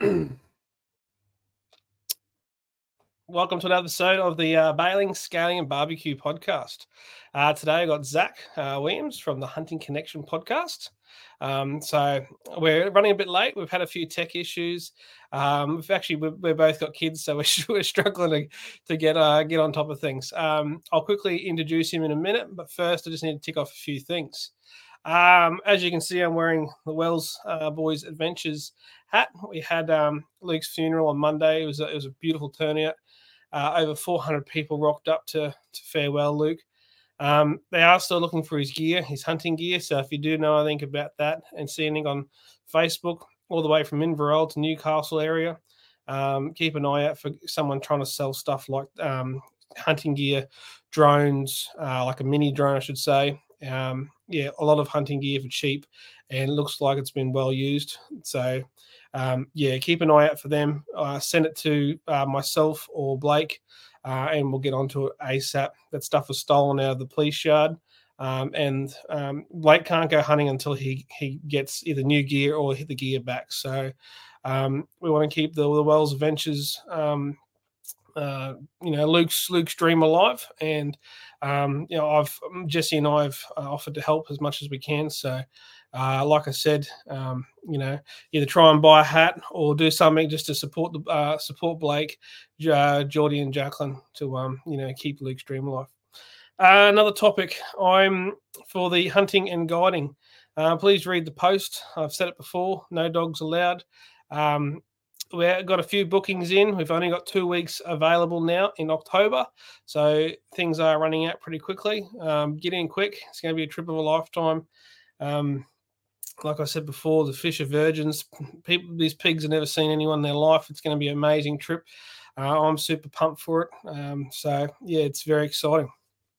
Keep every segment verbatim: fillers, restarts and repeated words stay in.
Welcome to another episode of the uh, Bailing, Scaling, and Barbecue podcast. Uh, today I got Zach uh, Williams from the Hunting Connection podcast. Um, so we're running a bit late. We've had a few tech issues. Um, we've actually we've, we've both got kids, so we're, we're struggling to, to get uh, get on top of things. Um, I'll quickly introduce him in a minute, but first I just need to tick off a few things. Um, as you can see, I'm wearing the Wells uh, Boys Adventures hat. We had um, Luke's funeral on Monday. It was a, it was a beautiful turnout. Uh, over four hundred people rocked up to, to farewell Luke. Um, they are still looking for his gear, his hunting gear. So if you do know anything about that and see anything on Facebook, all the way from Inverell to Newcastle area, um, keep an eye out for someone trying to sell stuff like um, hunting gear, drones, uh, like a mini drone, I should say. Um, yeah, a lot of hunting gear for cheap, and it looks like it's been well used. So, um, yeah, keep an eye out for them. Uh, send it to uh, myself or Blake, uh, and we'll get onto it ASAP. That stuff was stolen out of the police yard, um, and um, Blake can't go hunting until he he gets either new gear or the gear back. So, um, we want to keep the, the Wells Adventures. Um, uh, you know, Luke's Luke's dream alive, and um, you know, I've Jesse and I have uh, offered to help as much as we can. So, uh, like I said, um, you know, either try and buy a hat or do something just to support the uh, support Blake, uh, Geordie, and Jacqueline to um, you know, keep Luke's dream alive. Uh, another topic, I'm for the hunting and guiding. Uh, please read the post. I've said it before. No dogs allowed. Um, We've got a few bookings in. We've only got two weeks available now in October. So things are running out pretty quickly. Um, get in quick. It's going to be a trip of a lifetime. Um, like I said before, the fish are virgins. People, these pigs have never seen anyone in their life. It's going to be an amazing trip. Uh, I'm super pumped for it. Um, so, yeah, it's very exciting.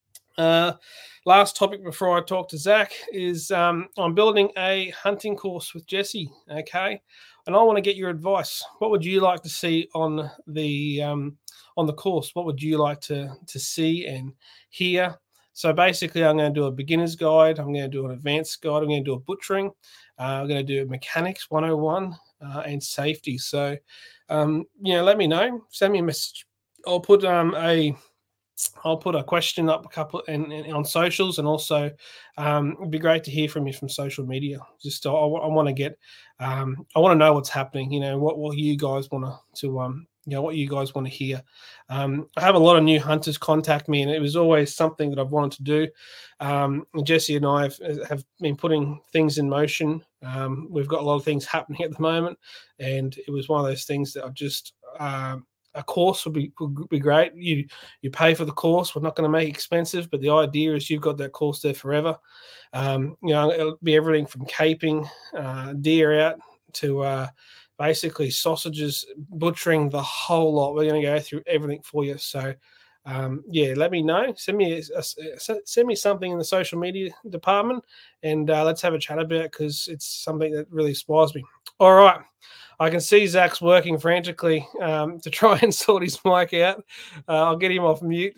Uh, last topic before I talk to Zach is um, I'm building a hunting course with Jesse, okay? And I want to get your advice. What would you like to see on the um, on the course? What would you like to to see and hear? So basically, I'm going to do a beginner's guide. I'm going to do an advanced guide. I'm going to do a butchering. Uh, I'm going to do mechanics one oh one uh, and safety. So, um, you know, let me know. Send me a message. I'll put um, a I'll put a question up a couple and, and on socials, and also um, it'd be great to hear from you from social media. Just I, I want to get, um, I want to know what's happening. You know, what what you guys want to to um, you know, what you guys want to hear. Um, I have a lot of new hunters contact me, and it was always something that I've wanted to do. Um, Jesse and I have, have been putting things in motion. Um, we've got a lot of things happening at the moment, and it was one of those things that I just. Um, a course would be would be great. You you pay for the course. We're not going to make it expensive, but the idea is you've got that course there forever. Um, you know, it'll be everything from caping uh, deer out to uh, basically sausages, butchering, the whole lot. We're going to go through everything for you. So, um, yeah, let me know. Send me a, a, send me something in the social media department, and uh, let's have a chat about it because it's something that really inspires me. All right. I can see Zach's working frantically um, to try and sort his mic out. Uh, I'll get him off mute.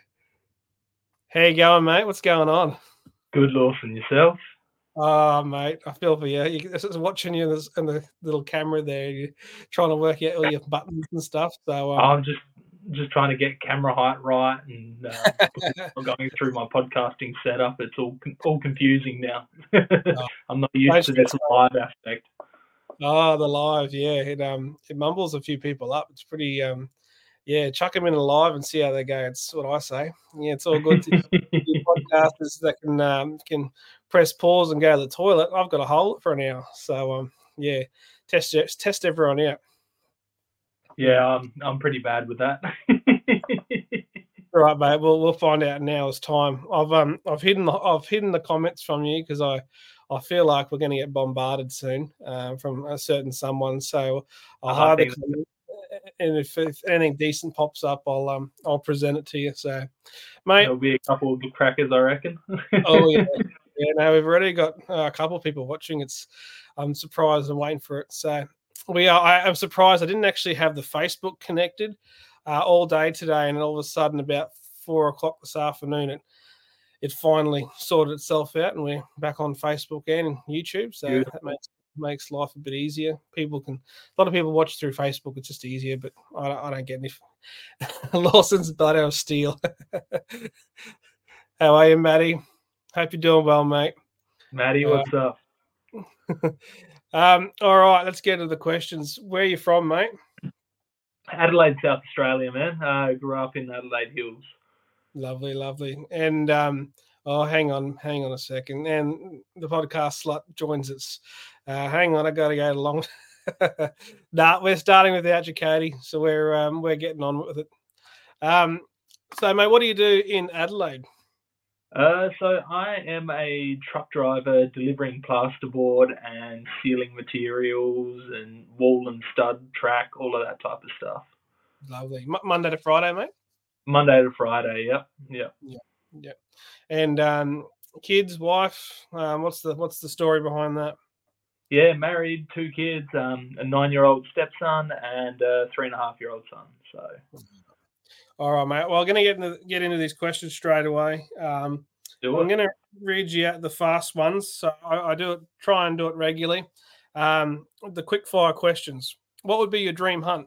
How you going, mate? What's going on? Good, Lawson. Yourself? Oh, mate, I feel for you. you this is watching you in, this, in the little camera there. You're trying to work out all your buttons and stuff. So um, I'm just just trying to get camera height right and uh, going through my podcasting setup. It's all all confusing now. oh, I'm not used to this live aspect. Oh, the live, yeah. It um it mumbles a few people up. It's pretty um yeah, chuck them in live and see how they go. It's what I say. Yeah, it's all good to podcasters that can um, can press pause and go to the toilet. I've got to hold it for an hour. So um yeah, test test everyone out. Yeah, I'm I'm pretty bad with that. All right, mate. We'll we'll find out now as time. I've um I've hidden the, I've hidden the comments from you because I I feel like we're going to get bombarded soon uh, from a certain someone. So I'll hide the comment, and if, if anything decent pops up, I'll um I'll present it to you. So, mate, there'll be a couple of good crackers, I reckon. Oh yeah, yeah. No, we've already got uh, a couple of people watching. It's I'm surprised and waiting for it. So we are. I, I'm surprised I didn't actually have the Facebook connected uh, all day today, and all of a sudden about four o'clock this afternoon, it it finally sorted itself out, and we're back on Facebook and YouTube. So Beautiful. that makes makes life a bit easier. People can, a lot of people watch through Facebook. It's just easier, but I don't, I don't get any Lawson's blood out of steel. How are you, Matty? Hope you're doing well, mate. Matty, what's uh, up? um, all right, let's get into the questions. Where are you from, mate? Adelaide, South Australia, man. I uh, grew up in Adelaide Hills. Lovely, lovely. And um, oh, hang on, hang on a second. And the podcast slut joins us. Uh, hang on, I got to go along. Nah, we're starting without you, Katie. So we're um, we're getting on with it. Um, so, mate, what do you do in Adelaide? Uh, so I am a truck driver delivering plasterboard and sealing materials and wall and stud track, all of that type of stuff. Lovely. M- Monday to Friday, mate? Monday to Friday, yep, yep. Yeah, yeah. And um, kids, wife, um, what's the what's the story behind that? Yeah, married, two kids, um, a nine-year-old stepson and a three-and-a-half-year-old son. So, all right, mate. Well, I'm going to get into get into these questions straight away. Um, do I'm it. going to read you out the fast ones. So I, I do it, try and do it regularly. Um, the quick fire questions. What would be your dream hunt?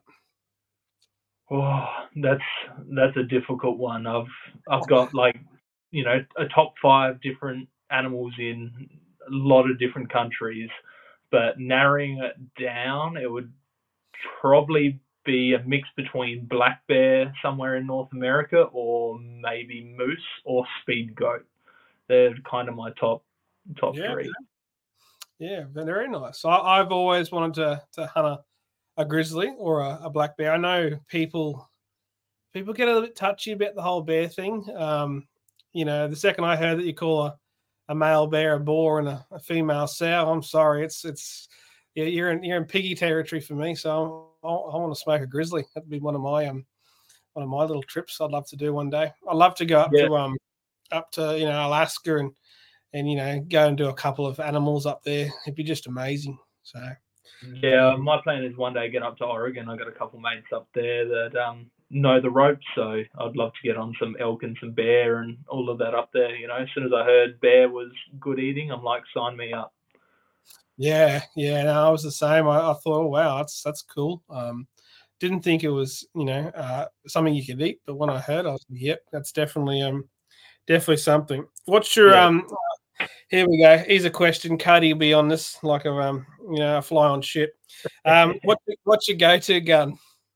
Oh, that's that's a difficult one. I've I've got like, you know, a top five different animals in a lot of different countries, but narrowing it down, it would probably be a mix between black bear somewhere in North America or maybe moose or speed goat. They're kind of my top top Yeah, three. Yeah, very nice. I, I've always wanted to to hunt a, a grizzly or a, a black bear. I know people people get a little bit touchy about the whole bear thing. Um, you know, the second I heard that you call a, a male bear a boar and a, a female sow, I'm sorry, it's it's yeah, you're in you're in piggy territory for me. So I, I want to smoke a grizzly. That'd be one of my um one of my little trips I'd love to do one day. I'd love to go up Yeah. to um up to you know Alaska and and you know go and do a couple of animals up there. It'd be just amazing. So yeah, my plan is one day get up to Oregon. I got a couple mates up there that um know the ropes, so I'd love to get on some elk and some bear and all of that up there. You know, as soon as I heard bear was good eating, I'm like, sign me up. Yeah, yeah, no, I was the same. I, I thought, oh wow, that's that's cool. Um, didn't think it was, you know, uh, something you could eat, but when I heard, I was like, yep, that's definitely um, definitely something. What's your Yeah. um? Here we go. Here's a question. Cody will be on this like a um, you know, a fly on shit. Um, what what's your go-to gun?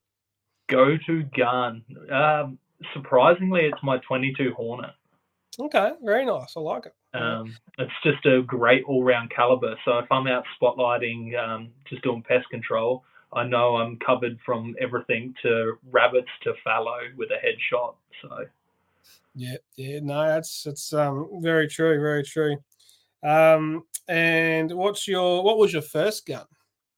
Go-to gun. Um, surprisingly, it's my twenty-two Hornet. Okay, very nice. I like it. Um, it's just a great all-round caliber. So if I'm out spotlighting, um, just doing pest control, I know I'm covered from everything to rabbits to fallow with a headshot. So yeah, yeah, no, that's that's um very true, very true. Um, and what's your what was your first gun?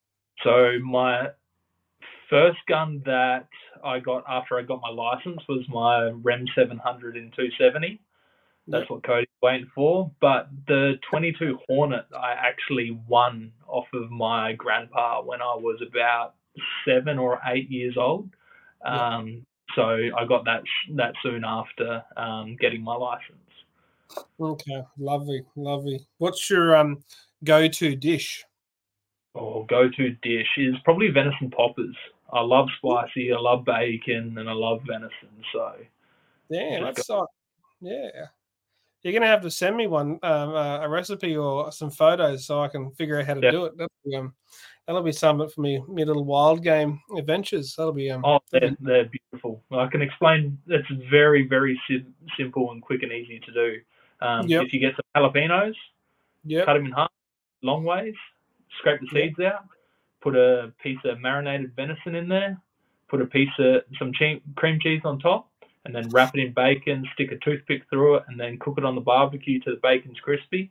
So my first gun that I got after I got my license was my Rem seven hundred in two seventy. That's yep. what Cody's waiting for. But the twenty-two Hornet I actually won off of my grandpa when I was about seven or eight years old. Yep. Um, so I got that that soon after um, getting my license. Okay, lovely, lovely. What's your um go-to dish? Oh, go-to dish is probably venison poppers. I love spicy, I love bacon, and I love venison. So yeah, that's uh, yeah. You're gonna have to send me one um, uh, a recipe or some photos so I can figure out how to yeah. do it. That'll be, um, that'll be something for me, me little wild game adventures. That'll be um. Oh, they're, be... they're beautiful. I can explain. It's very, very sim- simple and quick and easy to do. Um, yep. If you get some jalapenos, yep. cut them in half, long ways, scrape the seeds yep. out, put a piece of marinated venison in there, put a piece of some che- cream cheese on top, and then wrap it in bacon, stick a toothpick through it, and then cook it on the barbecue till the bacon's crispy.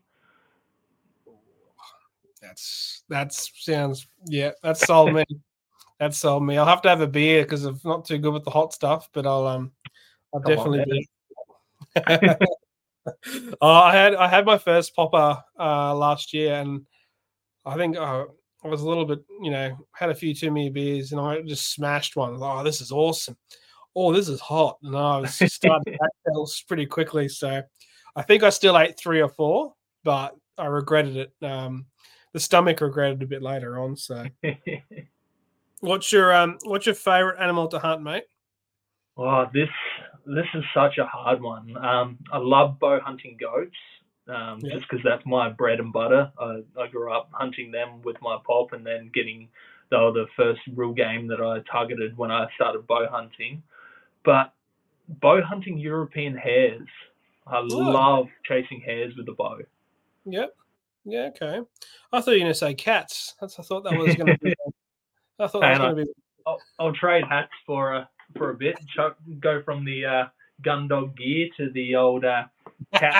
That's that sounds yeah. That's sold me. That's sold me. I'll have to have a beer because I'm not too good with the hot stuff, but I'll um, I'll Come definitely on, be. oh, I had I had my first popper uh, last year, and I think uh, I was a little bit, you know, had a few too many beers, and I just smashed one. Oh, this is awesome! Oh, this is hot, and I was starting to backpedal pretty quickly. So I think I still ate three or four, but I regretted it. Um, the stomach regretted a bit later on. So, what's your um what's your favorite animal to hunt, mate? Oh, this this is such a hard one. Um, I love bow hunting goats, um, Yeah. just because that's my bread and butter. I, I grew up hunting them with my pop, and then getting they were the first real game that I targeted when I started bow hunting. But bow hunting European hares, I Oh, love chasing hares with a bow. yep. Yeah. Okay. I thought you were going to say cats. That's I thought that was going to be. I thought that was And I, going to be. I'll, I'll trade hats for a for a bit. Chuck, go from the uh, gun dog gear to the old uh, cat.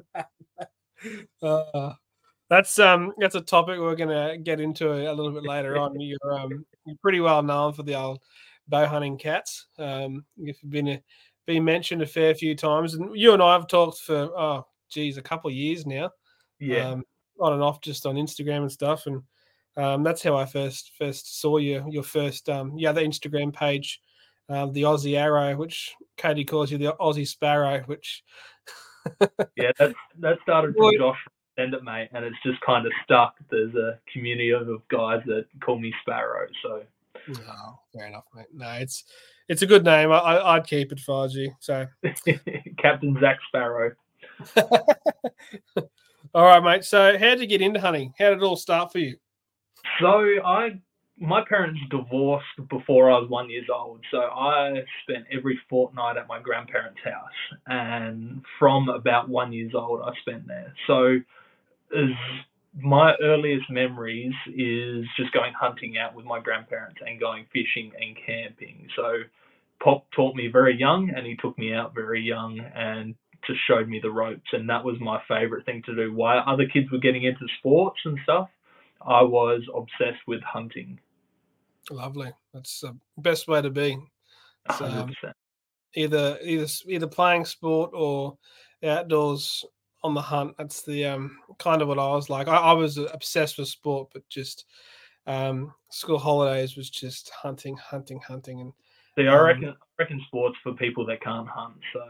Uh, that's um that's a topic we're gonna get into a, a little bit later on. You're um you're pretty well known for the old bow hunting cats. Um, you've been a, been mentioned a fair few times, and you and I have talked for oh geez a couple of years now, Yeah, um, on and off just on Instagram and stuff, and um, that's how I first first saw you. Your first um yeah the Instagram page, um, the Aussie Arrow, which Katie calls you the Aussie Sparrow, which. yeah. That that started from Josh Send It Mate, and it's just kind of stuck. There's a community of guys that call me Sparrow. So No, fair enough, mate. No, it's it's a good name. I, I I'd keep it for you. So, Captain Zach Sparrow. all right, mate. So, how did you get into hunting? How did it all start for you? So I, my parents divorced before I was one years old. So I spent every fortnight at my grandparents' house, and from about one years old, I spent there. So as my earliest memories is just going hunting out with my grandparents and going fishing and camping. So Pop taught me very young, and he took me out very young and just showed me the ropes, and that was my favorite thing to do. While other kids were getting into sports and stuff, I was obsessed with hunting. Lovely. That's the best way to be. So, one hundred um, percent. either either either playing sport or outdoors on the hunt. That's the um kind of what I was like. I, I was obsessed with sport, but just um school holidays was just hunting, hunting, hunting, and See, I um reckon, I reckon sports for people that can't hunt. So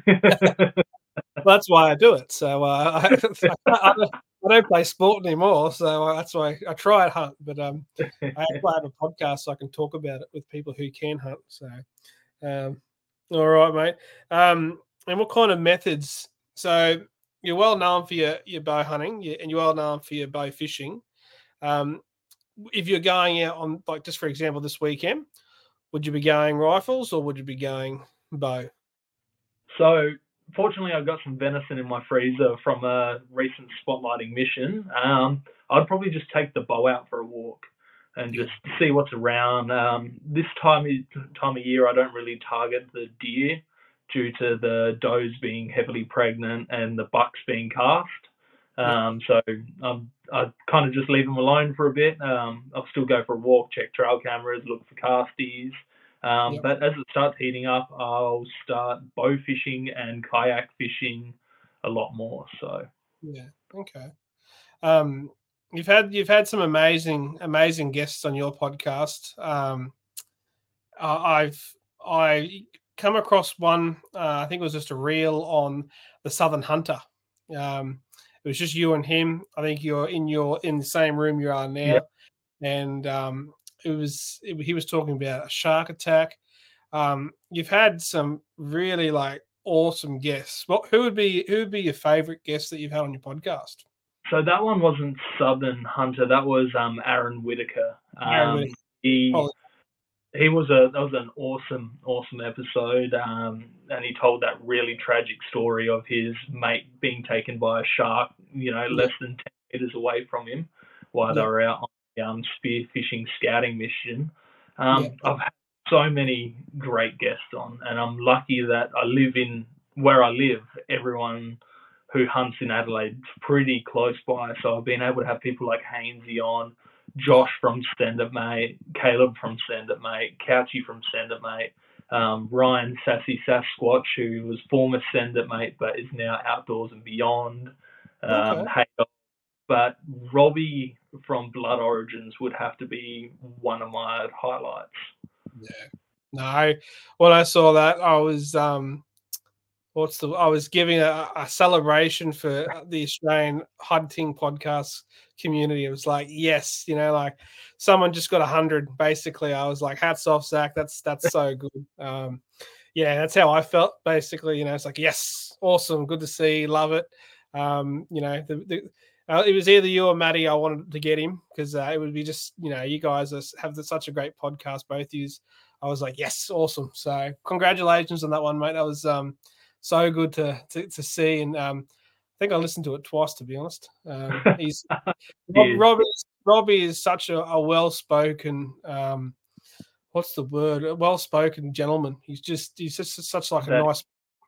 well, that's why I do it. So uh, I, I, don't, I don't play sport anymore. So uh, that's why I try and hunt. But um, I actually have a podcast so I can talk about it with people who can hunt. So, um, all right, mate. Um, and what kind of methods? So you're well known for your, your bow hunting, you, and you're well known for your bow fishing. Um, if you're going out on, like, just for example, this weekend, would you be going rifles or would you be going bow? So, fortunately, I've got some venison in my freezer from a recent spotlighting mission. Um, I'd probably just take the bow out for a walk and just see what's around. Um, this time of, time of year, I don't really target the deer due to the does being heavily pregnant and the bucks being cast. Um, so um, I kind of just leave them alone for a bit. Um, I'll still go for a walk, check trail cameras, look for casties. Um, Yep. But as it starts heating up, I'll start bow fishing and kayak fishing a lot more. So Yeah. Okay. Um, you've had you've had some amazing amazing guests on your podcast. Um, I- I've I come across one. Uh, I think it was just a reel on the Southern Hunter. Um, it was just you and him. I think you're in your in the same room you are yeah. now, and um, it was it, he was talking about a shark attack. Um, you've had some really like awesome guests. What who would be who would be your favorite guest that you've had on your podcast? So that one wasn't Southern Hunter. That was um, Aaron Whitaker. Aaron Um, Whitaker. he Oh, he was a that was an awesome awesome episode, um, and he told that really tragic story of his mate being taken by a shark, you know, yeah, less than ten meters away from him, while they yeah, were out on a um, spearfishing scouting mission. yeah, Um, I've had so many great guests on, and I'm lucky that I live in where I live. Everyone who hunts in Adelaide is pretty close by, so I've been able to have people like Hainsey on, Josh from Send It Mate, Caleb from Send It Mate, Couchy from Send It Mate, um, Ryan Sassy Sasquatch, who was former Send It Mate but is now Outdoors and Beyond. Um, okay, hey, but Robbie from Blood Origins would have to be one of my highlights. yeah. No, I, when I saw that, I was um, what's the I was giving a, a celebration for the Australian hunting podcast community. It was like, yes, you know, like someone just got a hundred. Basically, I was like, hats off, Zach. That's that's so good. Um, yeah, that's how I felt. Basically, you know, it's like, yes, awesome, good to see, love it. Um, you know, the, the uh, it was either you or Maddie. I wanted to get him because uh, it would be just, you know, you guys are, have the, such a great podcast, both of you. I was like, yes, awesome. So congratulations on that one, mate. That was um so good to to, to see, and um, I think I listened to it twice, to be honest. Um, he's Rob, Robbie. Robbie is such a, a well-spoken, um, what's the word? A well-spoken gentleman. He's just he's just such like a that, nice.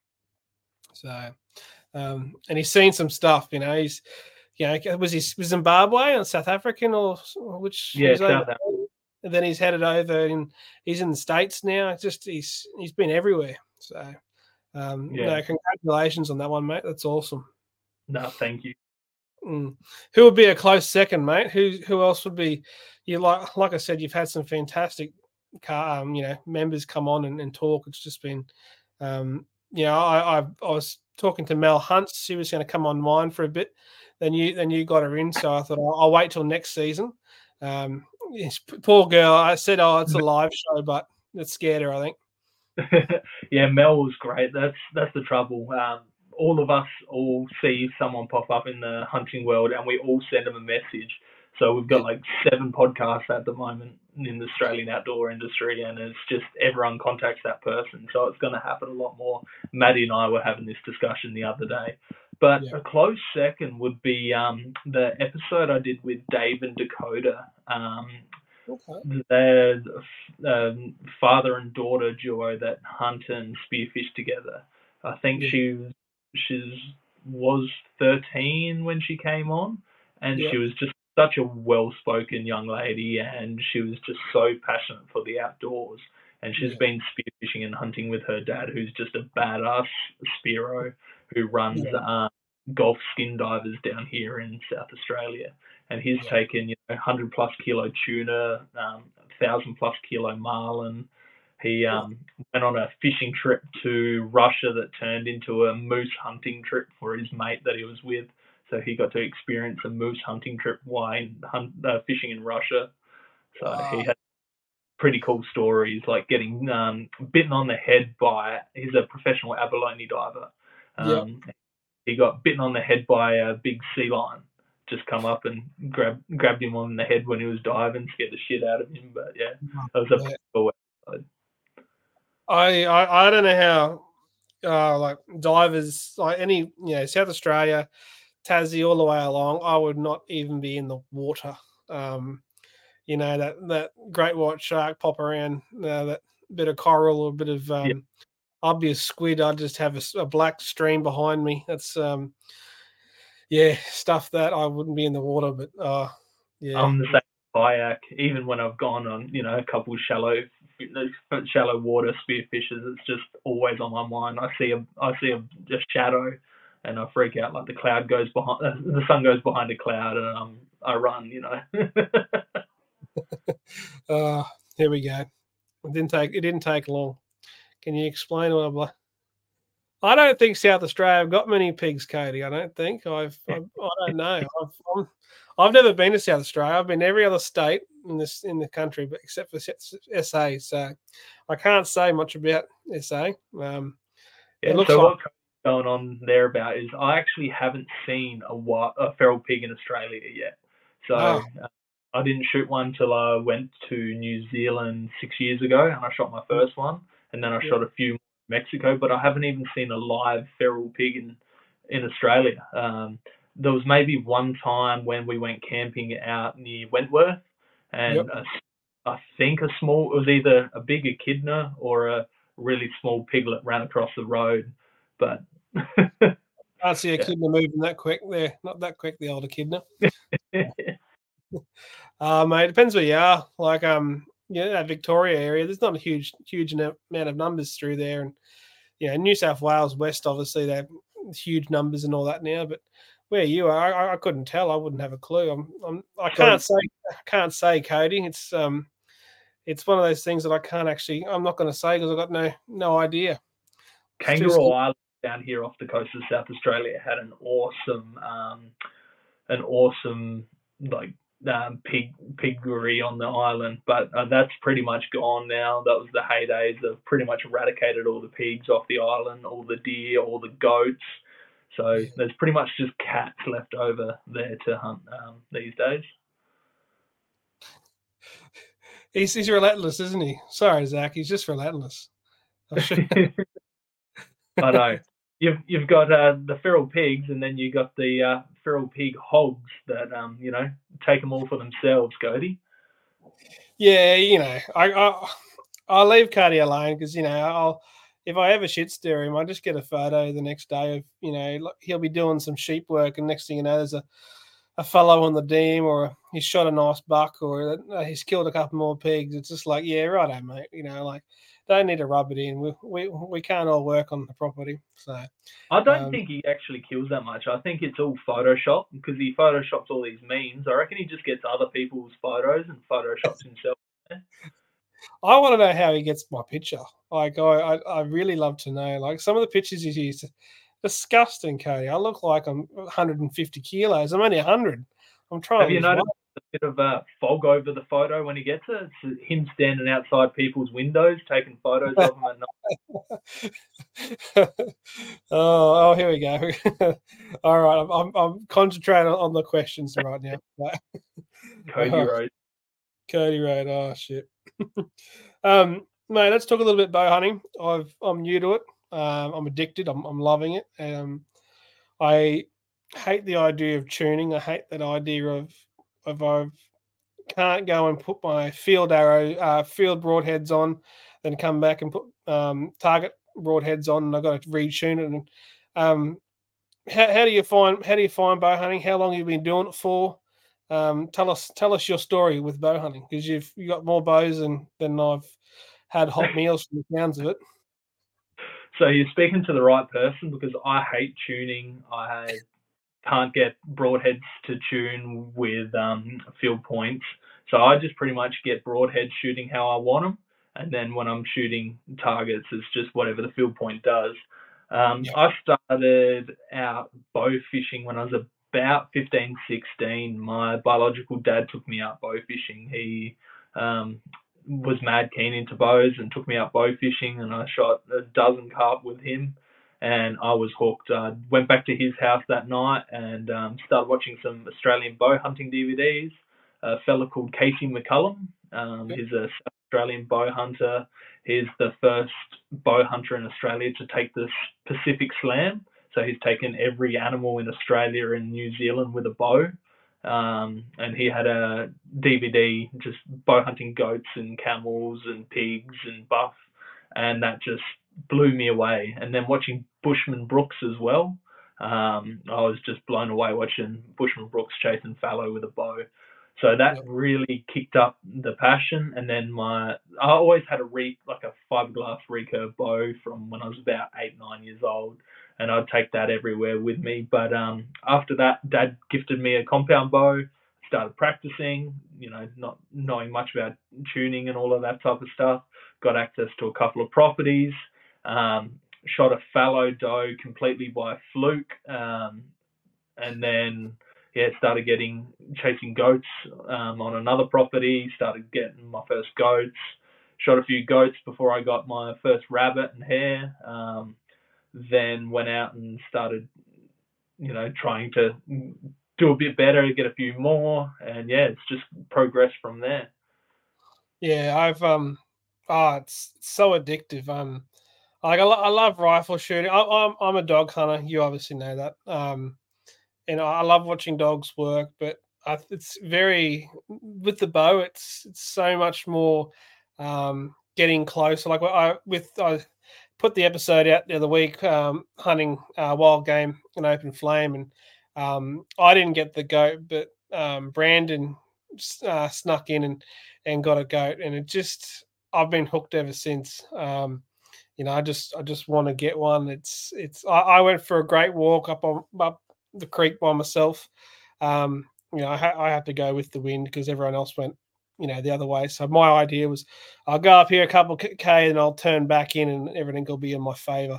So, um, and he's seen some stuff. You know, he's you know was he was Zimbabwe and South African or, or which yeah, South Africa. And then he's headed over and he's in the States now. It's just he's he's been everywhere. So. Um, yeah. No, congratulations on that one, mate. That's awesome. No, thank you. Mm. Who would be a close second, mate? Who who else would be? You like like I said, you've had some fantastic, car, um, you know, members come on and, and talk. It's just been, um, you know, I, I I was talking to Mel Hunt. She was going to come on mine for a bit. Then you then you got her in, so I thought I'll, I'll wait till next season. Um, poor girl. I said, oh, it's a live show, but it scared her, I think. Yeah, Mel was great. That's that's the trouble. Um, all of us all see someone pop up in the hunting world, and we all send them a message. So we've got like seven podcasts at the moment in the Australian outdoor industry, and it's just everyone contacts that person. So it's going to happen a lot more. Maddie and I were having this discussion the other day. But yeah. A close second would be um, the episode I did with Dave and Dakota. Um, Okay. They're um, father and daughter duo that hunt and spearfish together. I think yeah. she she's was thirteen when she came on, and yeah. she was just such a well-spoken young lady, and she was just so passionate for the outdoors. And she's yeah. been spearfishing and hunting with her dad, who's just a badass spearo who runs yeah. uh, golf skin divers down here in South Australia. And he's yeah. taken, you know, one hundred plus kilo tuna, um, one thousand plus kilo marlin. He um, yeah. went on a fishing trip to Russia that turned into a moose hunting trip for his mate that he was with. So he got to experience a moose hunting trip while hunt, uh, fishing in Russia. So wow. he had pretty cool stories, like getting um, bitten on the head by, he's a professional abalone diver. Um, yeah. He got bitten on the head by a big sea lion. Just come up and grab grabbed him on the head when he was diving, scared the shit out of him. But yeah, that was a yeah. cool episode. I, I I don't know how uh, like divers, like any, you know, South Australia, Tassie, all the way along, I would not even be in the water. Um, you know, that that great white shark pop around, uh, that bit of coral or a bit of um, yeah. I'd be a squid. I'd just have a, a black stream behind me. That's um. Yeah, stuff that I wouldn't be in the water, but uh, yeah. I'm the same kayak. Even when I've gone on, you know, a couple of shallow, shallow water spearfishes, it's just always on my mind. I see a, I see a, a shadow, and I freak out. Like the cloud goes behind, uh, the sun goes behind a cloud, and um, I run. You know. uh, here we go. It didn't take. It didn't take long. Can you explain what I'm like? I don't think South Australia have got many pigs, Cody. I don't think. I've, I've I don't know. I've I'm, I've never been to South Australia. I've been every other state in this in the country, but except for S A. So I can't say much about S A. Um, yeah. It looks so like... what's going on there about is I actually haven't seen a a feral pig in Australia yet. So oh. uh, I didn't shoot one till I went to New Zealand six years ago, and I shot my first one, and then I yeah. shot a few. Mexico, but I haven't even seen a live feral pig in in Australia. Um, there was maybe one time when we went camping out near Wentworth, and yep. a, I think a small, it was either a big echidna or a really small piglet ran across the road. But I can't see a echidna yeah. moving that quick. There, not that quick. The old echidna. uh, mate, depends where you are. Like um. Yeah, that Victoria area, there's not a huge, huge amount of numbers through there. And, you know, New South Wales West, obviously, they have huge numbers and all that now. But where you are, I, I couldn't tell. I wouldn't have a clue. I'm, I'm, I can't say, I can't say, Cody. It's um, it's one of those things that I can't actually, I'm not going to say because I've got no, no idea. Kangaroo Island down here off the coast of South Australia had an awesome, um, an awesome like um, pig piggery on the island, but uh, that's pretty much gone now. That was the heydays of pretty much eradicated all the pigs off the island, all the deer, all the goats. So there's pretty much just cats left over there to hunt um, these days. He's, he's relentless, isn't he? Sorry, Zach. He's just relentless. Sure. I know. You've you've got uh, the feral pigs, and then you got the uh, feral pig hogs that um you know take them all for themselves, Cody. Yeah, you know, I I I'll leave Cody alone because you know I'll if I ever shit stir him, I just get a photo the next day of you know he'll be doing some sheep work, and next thing you know, there's a a fellow on the deem, or he's shot a nice buck, or he's killed a couple more pigs. It's just like, yeah, righto, mate. You know, like don't need to rub it in. We we we can't all work on the property. So I don't um, think he actually kills that much. I think it's all Photoshop because he photoshops all these memes. I reckon he just gets other people's photos and photoshops himself. I want to know how he gets my picture. Like, I, I, I really love to know. Like, some of the pictures he's used, disgusting, Cody. I look like I'm one hundred fifty kilos. I'm only one hundred. I'm trying Have to you noticed weight. a bit of uh, fog over the photo when he gets it? It's him standing outside people's windows taking photos of them at night. oh, oh, here we go. All right, I'm, I'm, I'm concentrating on the questions right now. Cody oh, Road. Cody Road. Oh, shit. um, mate, let's talk a little bit bow hunting. I've, I'm new to it. Um, I'm addicted. I'm, I'm loving it. Um, I hate the idea of tuning. I hate that idea of of I can't go and put my field arrow, uh, field broadheads on, then come back and put um, target broadheads on, and I've got to retune it. And um, how, how do you find how do you find bow hunting? How long have you been doing it for? Um, tell us tell us your story with bow hunting, because you've you got more bows than than I've had hot meals from the sounds of it. So you're speaking to the right person, because I hate tuning. I can't get broadheads to tune with um, field points. So I just pretty much get broadheads shooting how I want them. And then when I'm shooting targets, it's just whatever the field point does. Um, yeah. I started out bow fishing when I was about fifteen, sixteen. My biological dad took me out bow fishing. He um, was mad keen into bows and took me out bow fishing, and I shot a dozen carp with him, and I was hooked. I went back to his house that night and um, started watching some Australian bow hunting D V Ds. A fella called Casey McCullum. Um, he's a South Australian bow hunter. He's the first bow hunter in Australia to take the Pacific Slam. So he's taken every animal in Australia and New Zealand with a bow. Um, and he had a D V D just bow hunting goats and camels and pigs and buff, and that just blew me away. And then watching Bushman Brooks as well, um, I was just blown away watching Bushman Brooks chasing fallow with a bow. So that yep. really kicked up the passion. And then my I always had a re like a fiberglass recurve bow from when I was about eight, nine years old. And I'd take that everywhere with me. But um, after that, Dad gifted me a compound bow, started practicing, you know, not knowing much about tuning and all of that type of stuff. Got access to a couple of properties, um, shot a fallow doe completely by fluke. Um, and then, yeah, started getting, chasing goats um, on another property, started getting my first goats, shot a few goats before I got my first rabbit and hare. Um, then went out and started, you know, trying to do a bit better, get a few more, and yeah, it's just progressed from there. Yeah, I've um, oh, it's so addictive. Um, like I, lo- I love rifle shooting. I, I'm I'm a dog hunter. You obviously know that. Um, and I love watching dogs work, but I, it's very with the bow. It's it's so much more um getting closer. Like I with I. put the episode out the other week, um, hunting uh, wild game in open flame, and um, I didn't get the goat, but um, Brandon uh, snuck in and and got a goat, and it just I've been hooked ever since. Um, you know, I just I just want to get one. It's it's I, I went for a great walk up on up the creek by myself. Um, you know, I, ha- I had to go with the wind because everyone else went, you know, the other way. So my idea was I'll go up here a couple K and I'll turn back in and everything will be in my favor.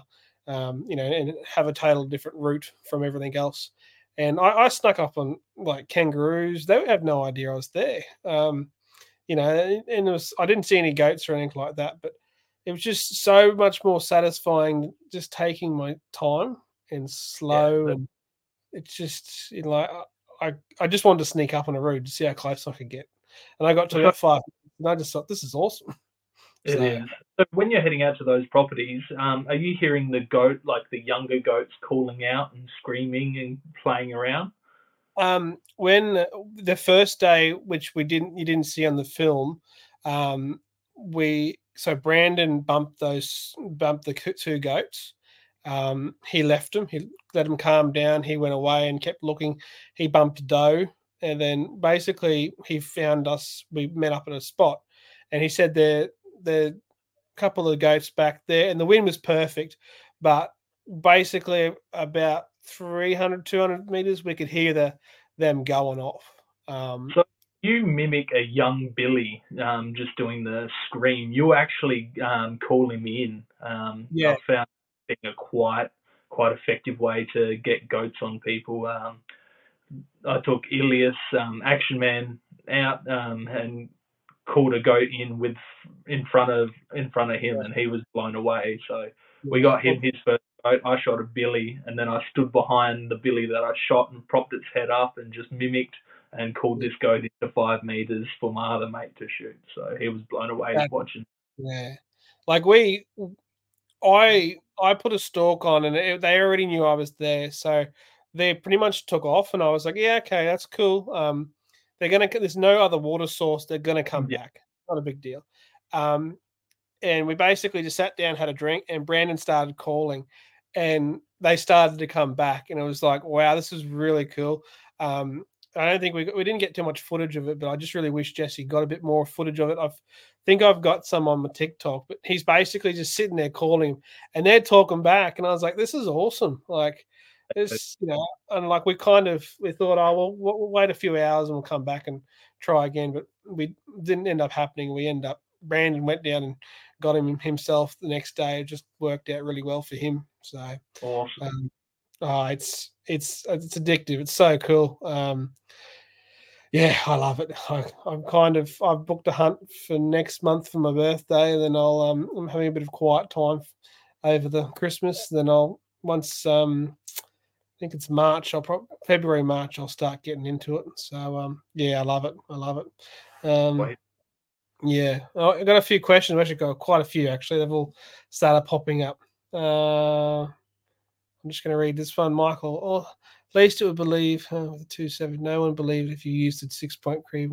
um, you know, and have a totally different route from everything else. And I, I snuck up on like kangaroos. They have no idea I was there. Um, you know, and it was I didn't see any goats or anything like that, but it was just so much more satisfying just taking my time and Yeah, slow, and it's just you know, like I I just wanted to sneak up on a road to see how close I could get, and I got to so about five, and I just thought this is awesome. it So is. So when you're heading out to those properties, um, are you hearing the goat, like the younger goats, calling out and screaming and playing around? um, when the first day, which we didn't you didn't see on the film, um, we so Brandon bumped those bumped the co- two goats. Um, he left them. He let them calm down. He went away and kept looking. He bumped Doe, and then basically he found us. We met up at a spot, and he said there the couple of goats back there, and the wind was perfect, but basically about three hundred, two hundred meters, we could hear the them going off. Um, So you mimic a young Billy, um, just doing the scream. You actually um, call him in. Um, yeah, I've found it being a quite quite effective way to get goats on people. Um, I took Ilias, um, Action Man, out um, and called a goat in with in front of in front of him, and he was blown away. So we yeah. got Well, him his first goat. I shot a Billy, and then I stood behind the Billy that I shot and propped its head up and just mimicked and called this goat into five meters for my other mate to shoot. So he was blown away that- watching. yeah. Like we, I, I put a stalk on, and it, they already knew I was there, so they pretty much took off, and I was like, yeah, okay, that's cool. Um, they're gonna. There's no other water source. They're gonna come Yeah, back. Not a big deal. Um, and we basically just sat down, had a drink, and Brandon started calling, and they started to come back, and it was like, wow, this is really cool. Um, I don't think we we didn't get too much footage of it, but I just really wish Jesse got a bit more footage of it. I think I've got some on my TikTok, but he's basically just sitting there calling him, and they're talking back, and I was like, this is awesome. Like this, you know, and like we kind of we thought, oh well, we'll, we'll wait a few hours and we'll come back and try again, but we didn't end up happening. We end up Brandon went down and got him himself the next day. It just worked out really well for him. So, awesome. um, oh, it's it's it's addictive. It's so cool. Um, yeah, I love it. I, I'm kind of I've booked a hunt for next month for my birthday, and then I'll um I'm having a bit of quiet time over the Christmas. Then I'll once um I think it's March. I'll probably February March. I'll start getting into it. So um yeah, I love it. I love it. Um, Wait, yeah, oh, I got a few questions. I've actually got quite a few actually. They've all started popping up. Uh, I'm just going to read this one, Michael. Oh, at least it would believe uh, with the two seven. No one believed if you used a six point cream.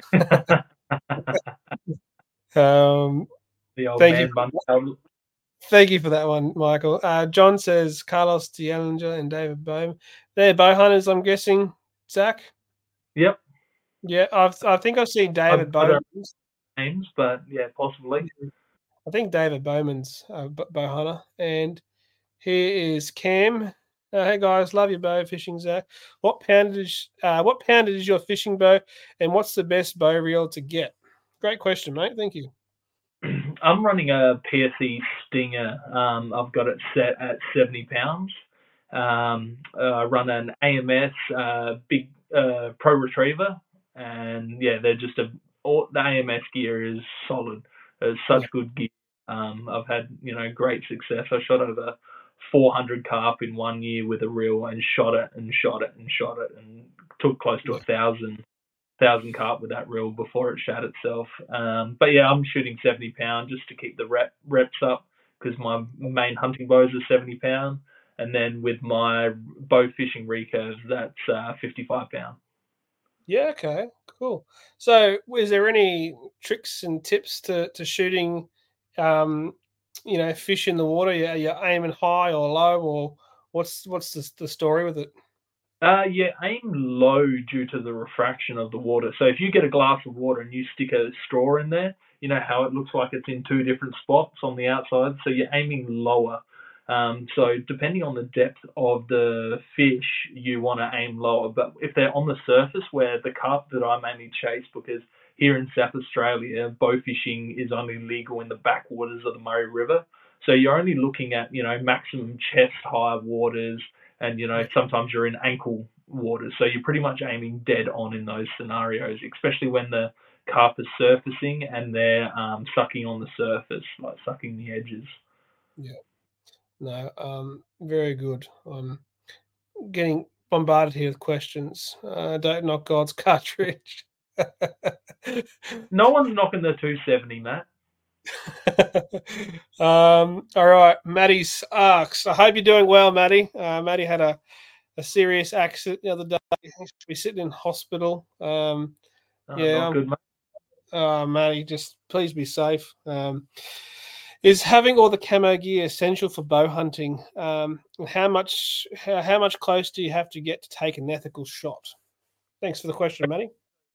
Um, the old thank you. man bun. Um, Thank you for that one, Michael. Uh, John says Carlos Diellinger and David Bowman. They're bow hunters, I'm guessing. Zach. Yep, Yeah, I've I think I've seen I, David I don't Bowman. know names, but yeah, possibly. I think David Bowman's a b- bow hunter, and here is Cam. Uh, hey guys, love your bow fishing, Zach. What poundage? Uh, what poundage is your fishing bow, and what's the best bow reel to get? Great question, mate. Thank you. I'm running a P S E Stinger. Um, I've got it set at seventy pounds. Um, uh, I run an A M S uh, big uh, Pro Retriever, and yeah, they're just a all, the A M S gear is solid. It's such Yeah, good gear. Um, I've had you know great success. I shot over four hundred carp in one year with a reel, and shot it and shot it and shot it, and took close to yeah, a thousand thousand carp with that reel before it shat itself. Um, but yeah, I'm shooting seventy pound just to keep the rep, reps up because my main hunting bows are seventy pound, and then with my bow fishing recurves, that's uh, fifty-five pound. yeah. Okay, cool. So, is there any tricks and tips to to shooting? Um, you know, fish in the water. Are you aiming high or low, or what's what's the, the story with it? Uh, yeah, aim low due to the refraction of the water. So if you get a glass of water and you stick a straw in there, you know how it looks like it's in two different spots on the outside. So you're aiming lower. Um, so depending on the depth of the fish, you want to aim lower. But if they're on the surface, where the carp that I mainly chase, because here in South Australia, bow fishing is only legal in the backwaters of the Murray River. So you're only looking at, you know, maximum chest high waters, and, you know, sometimes you're in ankle waters. So you're pretty much aiming dead on in those scenarios, especially when the carp is surfacing and they're um, sucking on the surface, like sucking the edges. Yeah. No, um, very good. Um, getting bombarded here with questions. Uh, don't knock God's cartridge. No one's knocking the two seventy, Matt. um, all right, Maddie's asks. I hope you're doing well, Maddie. Uh, Maddie had a, a serious accident the other day. She'll be sitting in hospital. Um, Uh, yeah, not um, good, mate. uh, Maddie, just please be safe. Um, is having all the camo gear essential for bow hunting? Um, how much how, how much close do you have to get to take an ethical shot? Thanks for the question, Maddie.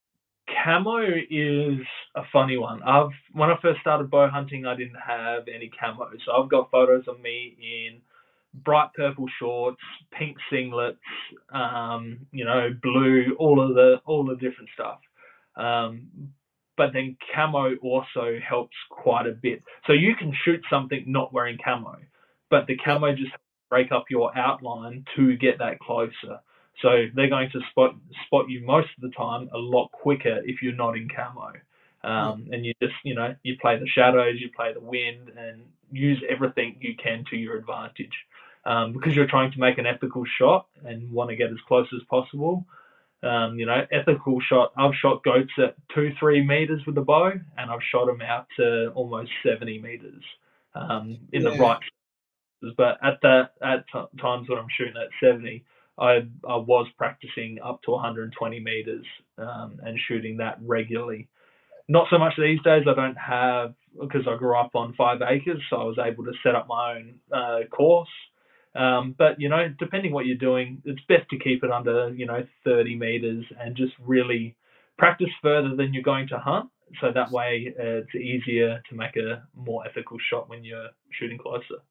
Camo is a funny one. I've when I first started bow hunting, I didn't have any camo, so I've got photos of me in bright purple shorts, pink singlets, um, you know, blue, all of the all the different stuff. Um, but then camo also helps quite a bit. So you can shoot something not wearing camo, but the camo yep. just break up your outline to get that closer. So they're going to spot spot you most of the time a lot quicker if you're not in camo. Um, and you just, you know, you play the shadows, you play the wind, and use everything you can to your advantage. Um, because you're trying to make an ethical shot and want to get as close as possible. Um, you know, ethical shot. I've shot goats at two, three meters with the bow, and I've shot them out to almost seventy meters um, in yeah. the right. But at that at t- times when I'm shooting at seventy, I I was practicing up to one hundred twenty meters um, and shooting that regularly. Not so much these days. I don't have, because I grew up on five acres, so I was able to set up my own uh, course. Um, but, you know, depending what you're doing, it's best to keep it under, you know, thirty meters and just really practice further than you're going to hunt. So that way uh, it's easier to make a more ethical shot when you're shooting closer.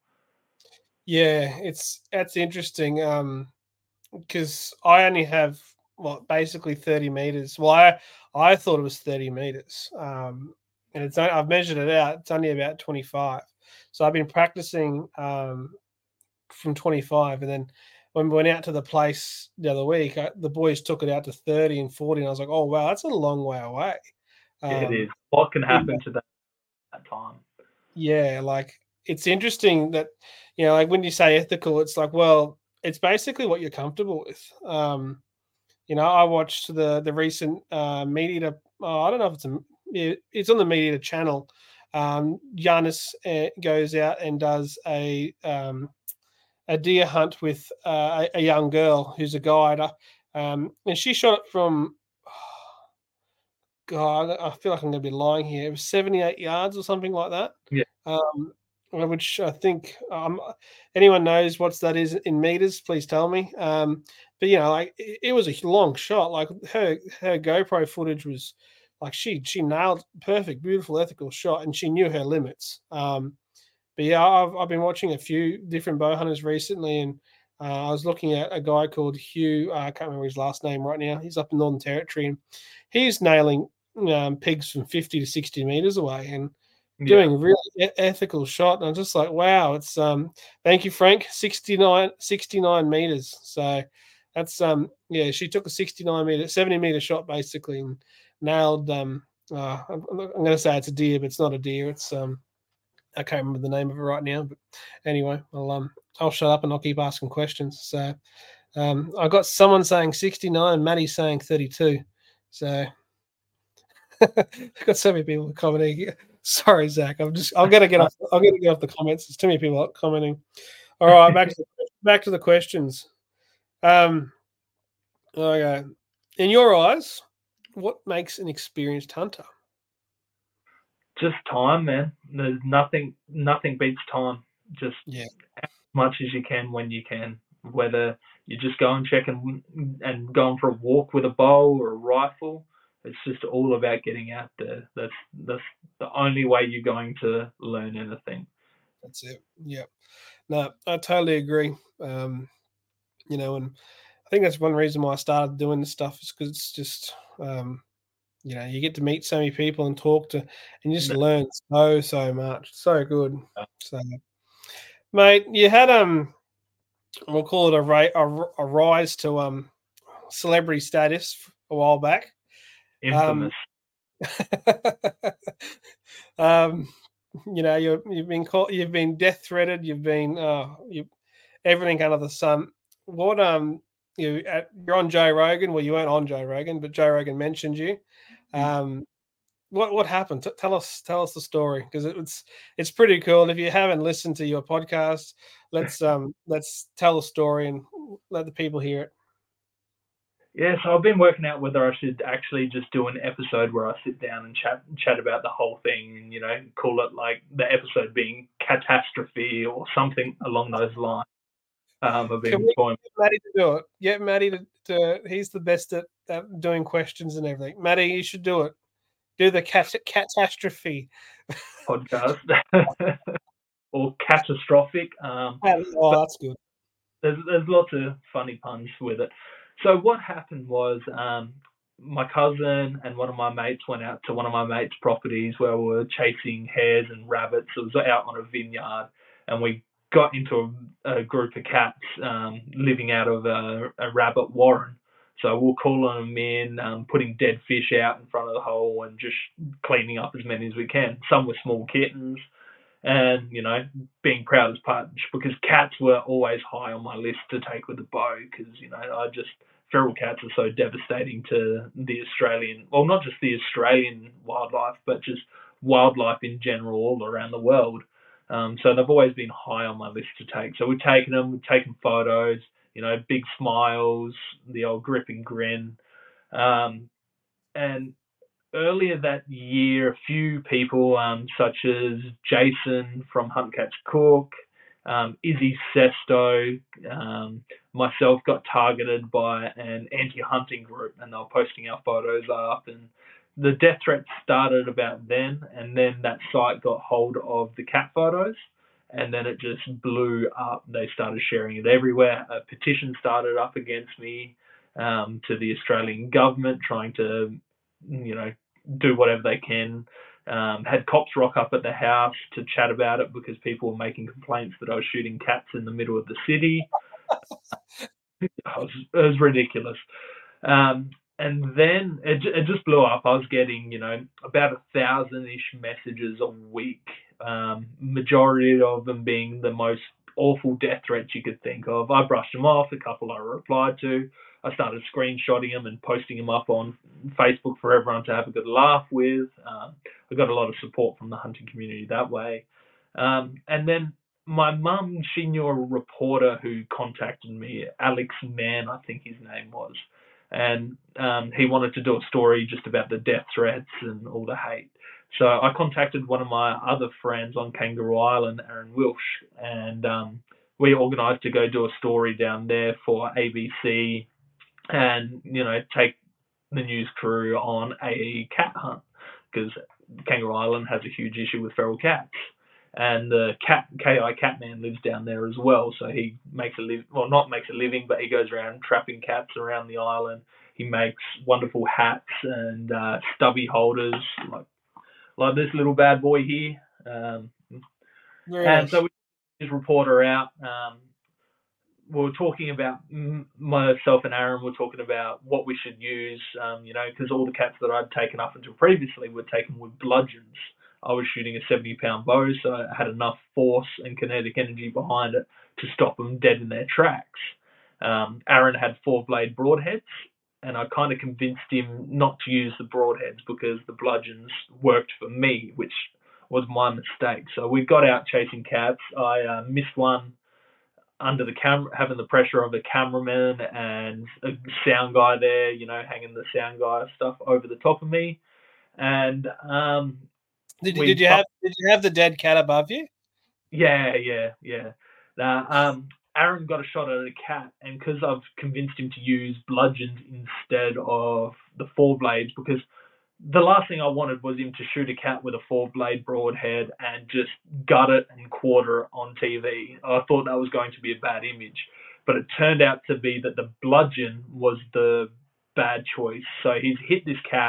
Yeah, it's that's interesting um, because I only have, well, basically thirty meters. Well, I, I thought it was thirty meters. Um, and it's I've measured it out. It's only about twenty-five. So I've been practicing um, from twenty-five, and then when we went out to the place the other week, I, the boys took it out to thirty and forty, and I was like, oh wow, that's a long way away. Um, yeah, it is. What can happen to that at that time? Yeah, like it's interesting that, you know, like when you say ethical, it's like, well, it's basically what you're comfortable with. Um, you know, I watched the the recent uh, MeatEater. Oh, I don't know if it's a, it's on the MeatEater channel. Um, Giannis uh, goes out and does a um, a deer hunt with uh, a, a young girl who's a guider, um, and she shot it from. Oh, God, I feel like I'm going to be lying here. It was seventy-eight yards or something like that. Yeah. Um, which I think um, anyone knows what that is in meters, please tell me. Um, but you know, like it, it was a long shot. Like her her GoPro footage was like she she nailed perfect, beautiful, ethical shot, and she knew her limits. Um, but yeah, I've I've been watching a few different bow hunters recently, and uh, I was looking at a guy called Hugh. Uh, I can't remember his last name right now. He's up in Northern Territory, and he's nailing um, pigs from fifty to sixty meters away, and doing yeah. really e- ethical shot. And I'm just like, wow, it's um thank you, Frank, sixty-nine, sixty-nine meters. So that's um yeah, she took a sixty-nine meter, seventy meter shot basically and nailed um uh, I'm, I'm gonna say it's a deer, but it's not a deer. It's um I can't remember the name of it right now, but anyway, I'll um I'll shut up and I'll keep asking questions. So um I got someone saying sixty-nine, Maddie saying thirty-two. So I've got so many people commenting. Sorry, Zach. I'm just. I'm gonna get off. I'm gonna get off the comments. There's too many people commenting. All right, back to the, back to the questions. Um. Okay. In your eyes, what makes an experienced hunter? Just time, man. There's nothing. Nothing beats time. Just yeah. as much as you can when you can. Whether you just go and check and and going for a walk with a bow or a rifle. It's just all about getting out there. That's that's the only way you're going to learn anything. That's it. Yeah. No, I totally agree. Um, you know, and I think that's one reason why I started doing this stuff is because it's just, um, you know, you get to meet so many people and talk to, and you just learn so so much. So good. So, mate, you had um, we'll call it a, ra- a, a rise to um celebrity status a while back. Um, Infamous. um, you know, you you've been caught, you've been death threatened, you've been uh, you everything under the sun. What um, you at, you're on Joe Rogan. Well, you weren't on Joe Rogan, but Joe Rogan mentioned you. Um, what what happened? T- tell us tell us the story, because it, it's it's pretty cool. And if you haven't listened to your podcast, let's um let's tell the story and let the people hear it. Yeah, so I've been working out whether I should actually just do an episode where I sit down and chat chat about the whole thing, and you know, call it like the episode being catastrophe or something along those lines. Um, I've Can been we going. get Matty to do it? Get Matty to, to he's the best at, at doing questions and everything. Matty, you should do it. Do the cat catastrophe. Podcast or catastrophic. Um, Oh, but that's good. there's there's lots of funny puns with it. So what happened was um, my cousin and one of my mates went out to one of my mates' properties where we were chasing hares and rabbits. It was out on a vineyard, and we got into a, a group of cats um, living out of a, a rabbit warren. So we're calling them in, um, putting dead fish out in front of the hole, and just cleaning up as many as we can. Some were small kittens, and you know, being proud as punch, because cats were always high on my list to take with a bow, because you know, I just feral cats are so devastating to the Australian, well, not just the Australian wildlife, but just wildlife in general all around the world. Um, so they've always been high on my list to take. So we've taken them, we've taken photos, you know, big smiles, the old grip and grin. Um, and earlier that year, a few people, um, such as Jason from Hunt Catch Cook, um, Izzy Sesto, um, myself, got targeted by an anti-hunting group, and they were posting our photos up. And the death threat started about then, and then that site got hold of the cat photos, and then it just blew up. They started sharing it everywhere. A petition started up against me um, to the Australian government, trying to, you know, do whatever they can. Um, had cops rock up at the house to chat about it because people were making complaints that I was shooting cats in the middle of the city. it, was, it was ridiculous. Um, and then it, it just blew up. I was getting, you know, about a thousand-ish messages a week, um, majority of them being the most awful death threats you could think of. I brushed them off, a couple I replied to. I started screenshotting them and posting them up on Facebook for everyone to have a good laugh with. Um, I got a lot of support from the hunting community that way. Um, and then my mum, she knew a reporter who contacted me, Alex Mann, I think his name was. And um, he wanted to do a story just about the death threats and all the hate. So I contacted one of my other friends on Kangaroo Island, Aaron Wilsh, and um, we organised to go do a story down there for A B C, and you know, take the news crew on a cat hunt, because Kangaroo Island has a huge issue with feral cats. And the cat K I Catman lives down there as well, so he makes a live well not makes a living, but he goes around trapping cats around the island. He makes wonderful hats and uh, stubby holders, like like this little bad boy here. Um, Very and nice. so we his reporter out. Um, we were talking about, myself and Aaron were talking about what we should use, um, you know, because all the cats that I'd taken up until previously were taken with bludgeons. I was shooting a seventy pound bow, so I had enough force and kinetic energy behind it to stop them dead in their tracks. Um, Aaron had four blade broadheads, and I kind of convinced him not to use the broadheads because the bludgeons worked for me, which was my mistake. So we got out chasing cats. I uh, missed one under the camera, having the pressure of a cameraman and a sound guy there, you know, hanging the sound guy stuff over the top of me. And um, Did, we, did you have did you have the dead cat above you? yeah, yeah, yeah. Uh, um, Aaron got a shot at a cat, and because I've convinced him to use bludgeons instead of the four blades, because the last thing I wanted was him to shoot a cat with a four blade broadhead and just gut it and quarter it on T V. I thought that was going to be a bad image, but it turned out to be that the bludgeon was the bad choice. So he's hit this cat,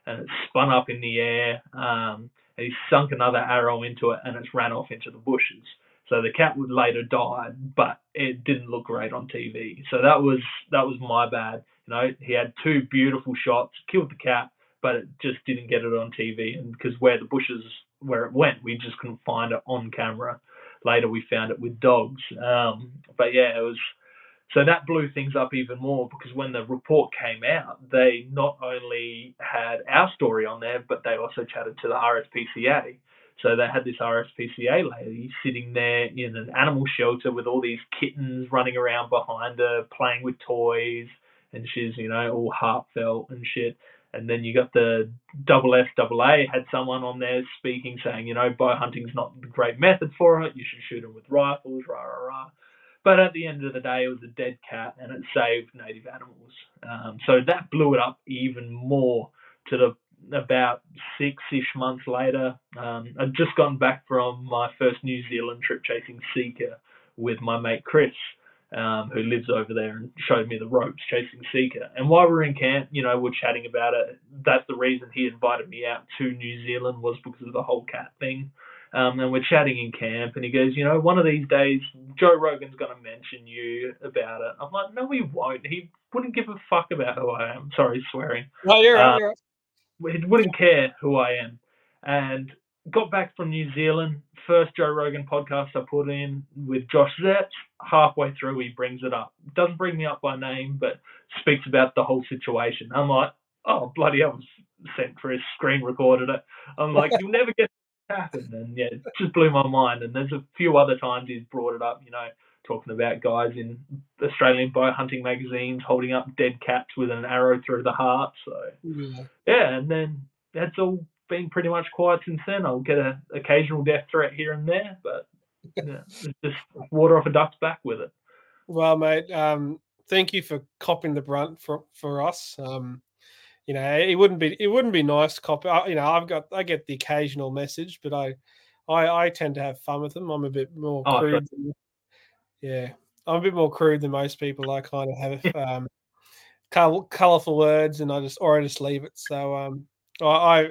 and it spun up in the air. Um, and he sunk another arrow into it, and it's ran off into the bushes. So the cat would later died, but it didn't look great on T V. So that was that was my bad. You know, he had two beautiful shots, killed the cat, but it just didn't get it on T V. And because where the bushes where it went, we just couldn't find it on camera. Later, we found it with dogs. Um, but yeah, it was. So that blew things up even more, because when the report came out, they not only had our story on there, but they also chatted to the R S P C A. So they had this R S P C A lady sitting there in an animal shelter with all these kittens running around behind her, playing with toys, and she's, you know, all heartfelt and shit. And then you got the double S double A had someone on there speaking, saying, you know, bow hunting's not the great method for it. You should shoot them with rifles, rah, rah, rah. But at the end of the day, it was a dead cat, and it saved native animals. Um, so that blew it up even more to the about six-ish months later. Um, I'd just gotten back from my first New Zealand trip chasing Seeker with my mate Chris, um, who lives over there, and showed me the ropes chasing Seeker. And while we were in camp, you know, we're chatting about it. That's the reason he invited me out to New Zealand, was because of the whole cat thing. Um, and we're chatting in camp, and he goes, you know, one of these days, Joe Rogan's going to mention you about it. I'm like, no, he won't. He wouldn't give a fuck about who I am. Sorry, swearing. No, you're right, you're right. He wouldn't care who I am. And got back from New Zealand, first Joe Rogan podcast I put in with Josh Zetz. Halfway through, he brings it up. Doesn't bring me up by name, but speaks about the whole situation. I'm like, oh, bloody hell, sent Chris, screen recorded it. I'm like, you'll never get happened. And yeah, it just blew my mind. And there's a few other times he's brought it up, you know, talking about guys in Australian bow hunting magazines holding up dead cats with an arrow through the heart. So yeah, yeah and then that's all been pretty much quiet since then. I'll get an occasional death threat here and there, but yeah, it's just water off a duck's back with it. Well, mate, um, thank you for copping the brunt for for us. Um, You know, it wouldn't be it wouldn't be nice to copy. You know, I've got I get the occasional message, but I I, I tend to have fun with them. I'm a bit more oh, crude. Than, yeah, I'm a bit more crude than most people. I kind of have um, color, colorful words, and I just or I just leave it. So um, I,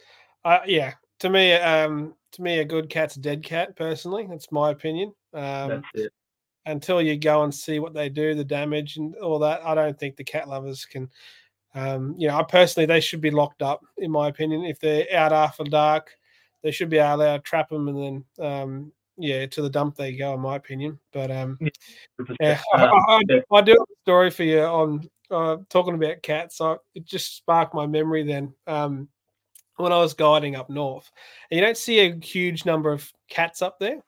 I, I yeah, to me, um, to me, a good cat's a dead cat. Personally, that's my opinion. Um, that's it. Until you go and see what they do, the damage and all that, I don't think the cat lovers can. Um, you know, I personally, they should be locked up, in my opinion. If they're out after dark, they should be allowed to trap them, and then, um, yeah, to the dump they go, in my opinion. But um, yeah, I, I, I do have a story for you on uh, talking about cats. I, it just sparked my memory then. Um, when I was guiding up north, and you don't see a huge number of cats up there.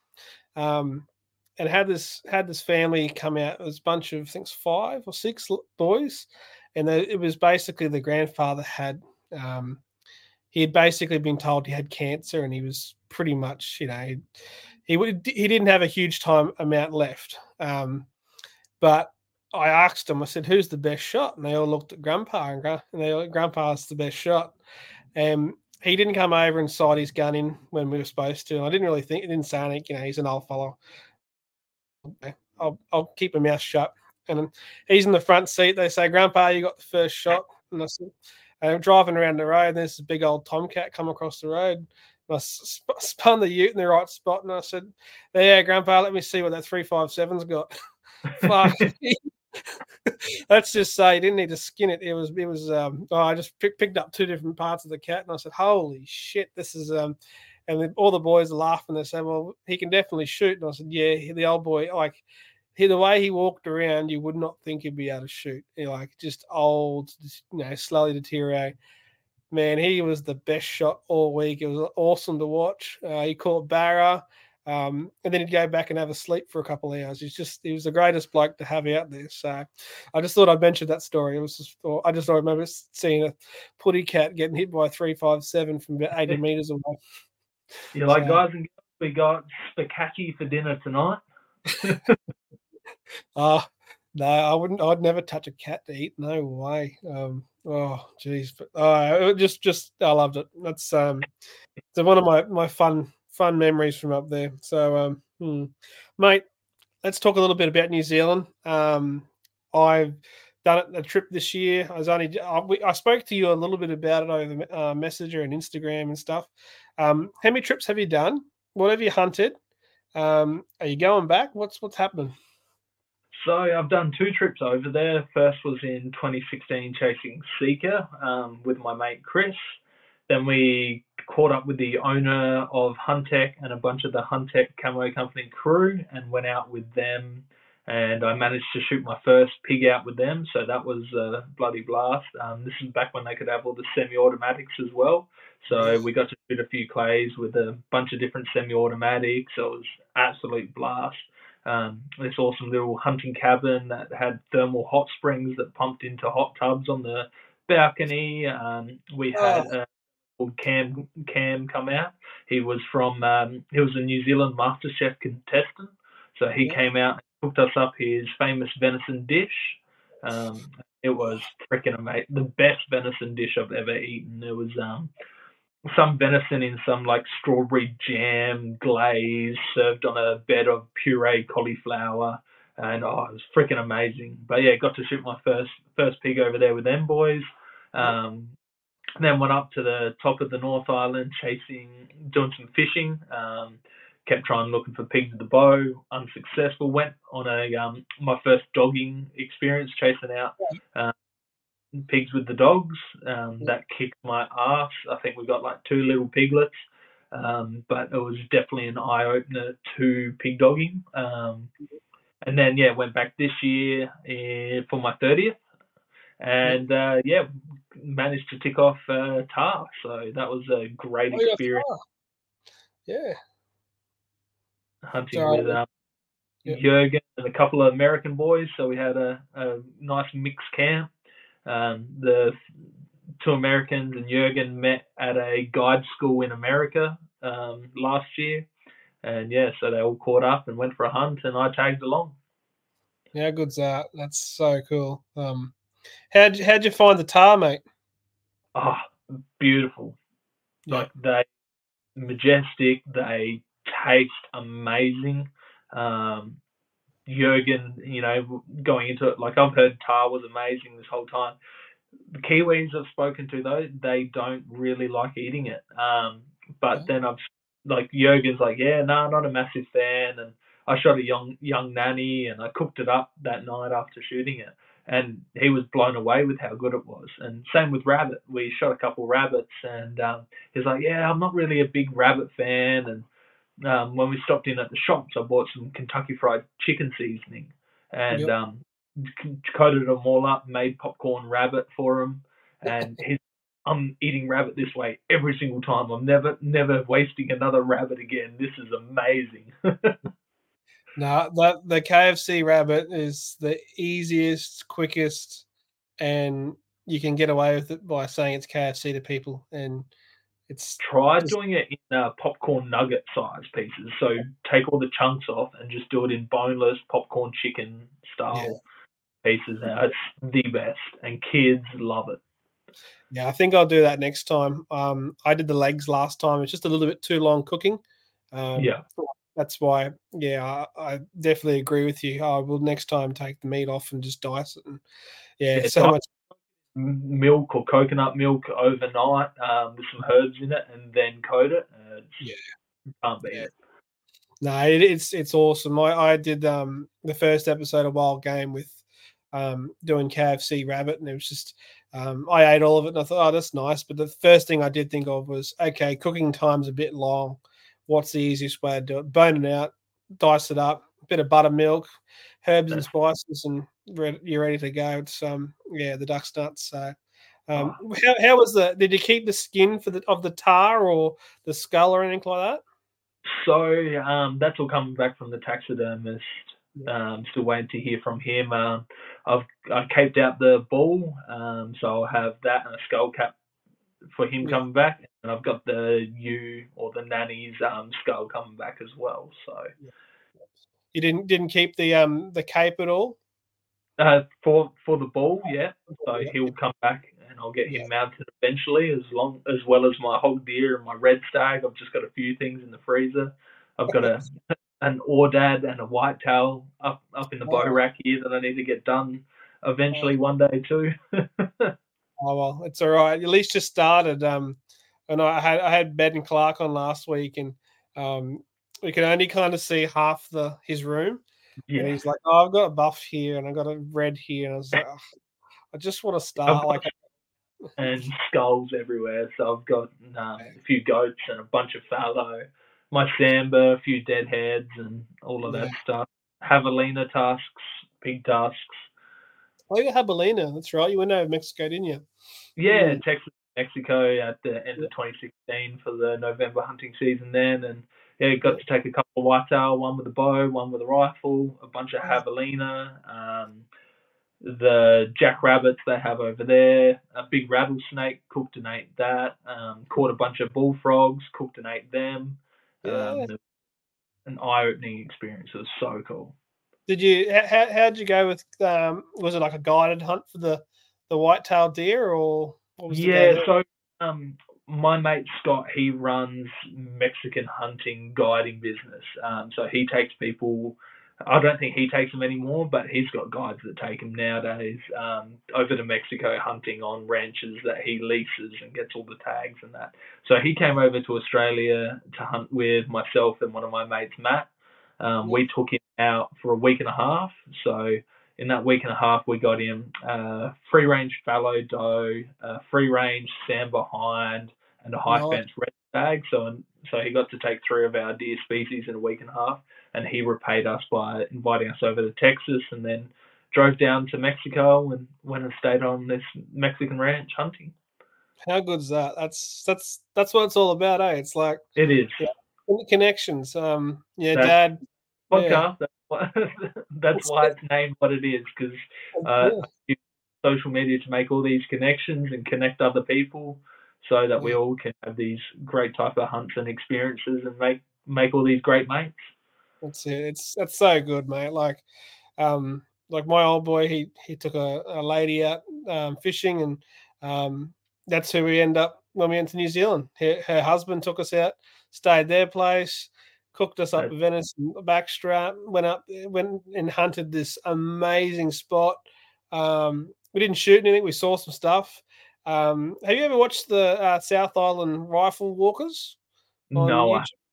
Um, and had this had this family come out. It was a bunch of, I think, five or six boys. And it was basically the grandfather had, um, he had basically been told he had cancer, and he was pretty much, you know, he he, he didn't have a huge time amount left. Um, but I asked them, I said, who's the best shot? And they all looked at Grandpa, and, and they all, Grandpa's the best shot. And he didn't come over and sight his gun in when we were supposed to. And I didn't really think, it didn't say anything, you know, he's an old fellow. I'll, I'll keep my mouth shut. And he's in the front seat. They say, Grandpa, you got the first shot. And I said, and I'm driving around the road, and there's a big old tomcat come across the road. And I sp- spun the ute in the right spot, and I said, yeah, Grandpa, let me see what that three five seven's got. Fuck. Let's just say he didn't need to skin it. It was, it was, um, oh, I just pick, picked up two different parts of the cat, and I said, holy shit, this is, um, and the, all the boys are laughing. They said, well, he can definitely shoot. And I said, yeah, the old boy, like, he, the way he walked around, you would not think he'd be able to shoot. You know, like, just old, just, you know, slowly deteriorate. Man, he was the best shot all week. It was awesome to watch. Uh, he caught Barra, um, and then he'd go back and have a sleep for a couple of hours. He's just, he was the greatest bloke to have out there. So I just thought I'd mention that story. It was just, I just I remember seeing a putty cat getting hit by a three five seven from about eighty meters away. You're like, so, guys and girls, we got spaghetti for dinner tonight. Ah, uh, no, I wouldn't. I'd never touch a cat to eat. No way. Um, oh, geez, but uh, just, just, I loved it. That's um, it's one of my my fun fun memories from up there. So, um, hmm. mate, let's talk a little bit about New Zealand. Um, I've done it a trip this year. I was only I, we, I spoke to you a little bit about it over uh, Messenger and Instagram and stuff. Um, how many trips have you done? What have you hunted? Um, are you going back? What's what's happening? So I've done two trips over there. First was in twenty sixteen chasing Seeker um, with my mate Chris. Then we caught up with the owner of Huntec and a bunch of the Huntec Camo Company crew and went out with them. And I managed to shoot my first pig out with them, so that was a bloody blast. Um, this is back when they could have all the semi-automatics as well. So we got to shoot a few clays with a bunch of different semi-automatics. So it was absolute blast. Um, this awesome little hunting cabin that had thermal hot springs that pumped into hot tubs on the balcony. Um, we had Oh. uh, Cam Cam come out. He was from um, he was a New Zealand MasterChef contestant, so he Yeah. came out and cooked us up his famous venison dish. Um, it was freaking amazing, the best venison dish I've ever eaten. It was um, some venison in some like strawberry jam glaze served on a bed of puree cauliflower, and oh, it was freaking amazing. But yeah, got to shoot my first first pig over there with them boys. Um, then went up to the top of the North Island, chasing, doing some fishing. Um, kept trying looking for pigs with the bow, unsuccessful. Went on a um, my first dogging experience, chasing out uh, pigs with the dogs. Um, that kicked my ass. I think we got like two little piglets, um, but it was definitely an eye opener to pig dogging. Um, and then yeah, went back this year uh, for my thirtieth, and uh, yeah, managed to tick off uh, tahr. So that was a great Oh, experience yeah. hunting So, with um, yeah. Jurgen and a couple of American boys. So we had a, a nice mixed camp. Um, the two Americans and Jurgen met at a guide school in America um, last year. And yeah, so they all caught up and went for a hunt, and I tagged along. Yeah, how good's that? That's so cool. Um, how'd you, how'd you find the tahr, mate? Oh, beautiful. Yeah. Like they majestic. They taste amazing. Um, Jurgen, you know, going into it, like I've heard tahr was amazing this whole time. The Kiwis I've spoken to though, they don't really like eating it. Um, but Yeah. then I've like Jurgen's like, yeah, no, nah, not a massive fan. And I shot a young young nanny and I cooked it up that night after shooting it. And he was blown away with how good it was. And same with rabbit. We shot a couple rabbits, and um, he's like, yeah, I'm not really a big rabbit fan. And um, when we stopped in at the shops, I bought some Kentucky Fried Chicken seasoning and Yep. um, coated them all up, made popcorn rabbit for him, and he's, I'm eating rabbit this way every single time. I'm never, never wasting another rabbit again. This is amazing. No, that the K F C rabbit is the easiest, quickest, and you can get away with it by saying it's K F C to people, and it's Try just, doing it in uh, popcorn nugget size pieces. So take all the chunks off and just do it in boneless popcorn chicken yeah. style pieces. Now it's the best, and kids love it. Yeah, I think I'll do that next time. Um, I did the legs last time. It's just a little bit too long cooking. Um, Yeah. That's why, yeah, I, I definitely agree with you. I will next time take the meat off and just dice it. And yeah, Yeah, so much milk or coconut milk overnight um, with some herbs in it, and then coat it. Uh, yeah, can't beat yeah. it. No, it, it's it's awesome. I, I did um the first episode of Wild Game with um doing K F C rabbit, and it was just um I ate all of it and I thought, oh, that's nice. But the first thing I did think of was, okay, cooking time's a bit long. What's the easiest way to do it? Bone it out, dice it up, a bit of buttermilk, herbs and That's, spices, and re- you're ready to go. It's um yeah, the duck's nuts. So um oh. how, how was the did you keep the skin for the of the tahr or the skull or anything like that? So um, that's all coming back from the taxidermist. Um, still waiting to hear from him. Um, I've I caped out the ball, um, so I'll have that and a skull cap for him Yeah. coming back, and I've got the you or the nanny's um, skull coming back as well. So You didn't didn't keep the um the cape at all? uh, for for the ball, yeah. So Yeah, he'll come back, and I'll get yeah. him mounted eventually, as long as well as my hog deer and my red stag. I've just got a few things in the freezer. I've got a an Aoudad and a whitetail up up in the bow Oh, rack here that I need to get done eventually one day too. Oh well, it's all right. At least you started. Um, and I had I had Ben and Clark on last week, and um, we could only kind of see half the his room, and Yeah, he's like, "Oh, I've got a buff here, and I've got a red here," and I was like, "Ugh, I just want to I've start got like." and skulls everywhere. So I've got um, a few goats and a bunch of fallow, my samba, a few deadheads, and all of Yeah. that stuff. Javelina tusks, pig tusks. Oh, you had Belina. That's right. You went over to Mexico, didn't you? Yeah, Mm. Texas, Mexico at the end Yeah. of twenty sixteen for the November hunting season then, and yeah, got Yeah. to take a couple of whitetail, one with a bow, one with a rifle, a bunch of Oh, javelina, um, the jackrabbits they have over there, a big rattlesnake, cooked and ate that, um, caught a bunch of bullfrogs, cooked and ate them. yeah. Um, an eye-opening experience. It was so cool. Did you? How how'd you go with? Um, was it like a guided hunt for the the white-tailed deer, or what was the go Yeah, there? so um, my mate Scott, he runs Mexican hunting guiding business. Um, so he takes people. I don't think he takes them anymore, but he's got guides that take him nowadays um, over to Mexico hunting on ranches that he leases and gets all the tags and that. So he came over to Australia to hunt with myself and one of my mates, Matt. Um, Yeah. we took him out for a week and a half. So in that week and a half, we got him uh, free range fallow doe, uh, free range Samba hind, and a high Nice. fence red stag. So, so he got to take three of our deer species in a week and a half, and he repaid us by inviting us over to Texas, and then drove down to Mexico and went and stayed on this Mexican ranch hunting. How good's that? That's that's that's what it's all about, eh? It's like, It is yeah, connections. Um, yeah, that Dad. Yeah, podcast. That's why, that's it's, why it's named what it is, because uh, yeah, I use social media to make all these connections and connect other people, so that we yeah. all can have these great type of hunts and experiences and make make all these great mates. That's it. It's that's so good, mate. Like, um, like my old boy, he he took a, a lady out um, fishing, and um, that's who we end up when we went to New Zealand. Her, her husband took us out, stayed their place, cooked us up That a venison backstrap, went up, went and hunted this amazing spot. Um, we didn't shoot anything. We saw some stuff. Um, have you ever watched the uh, South Island Rifle Walkers on no, I, YouTube?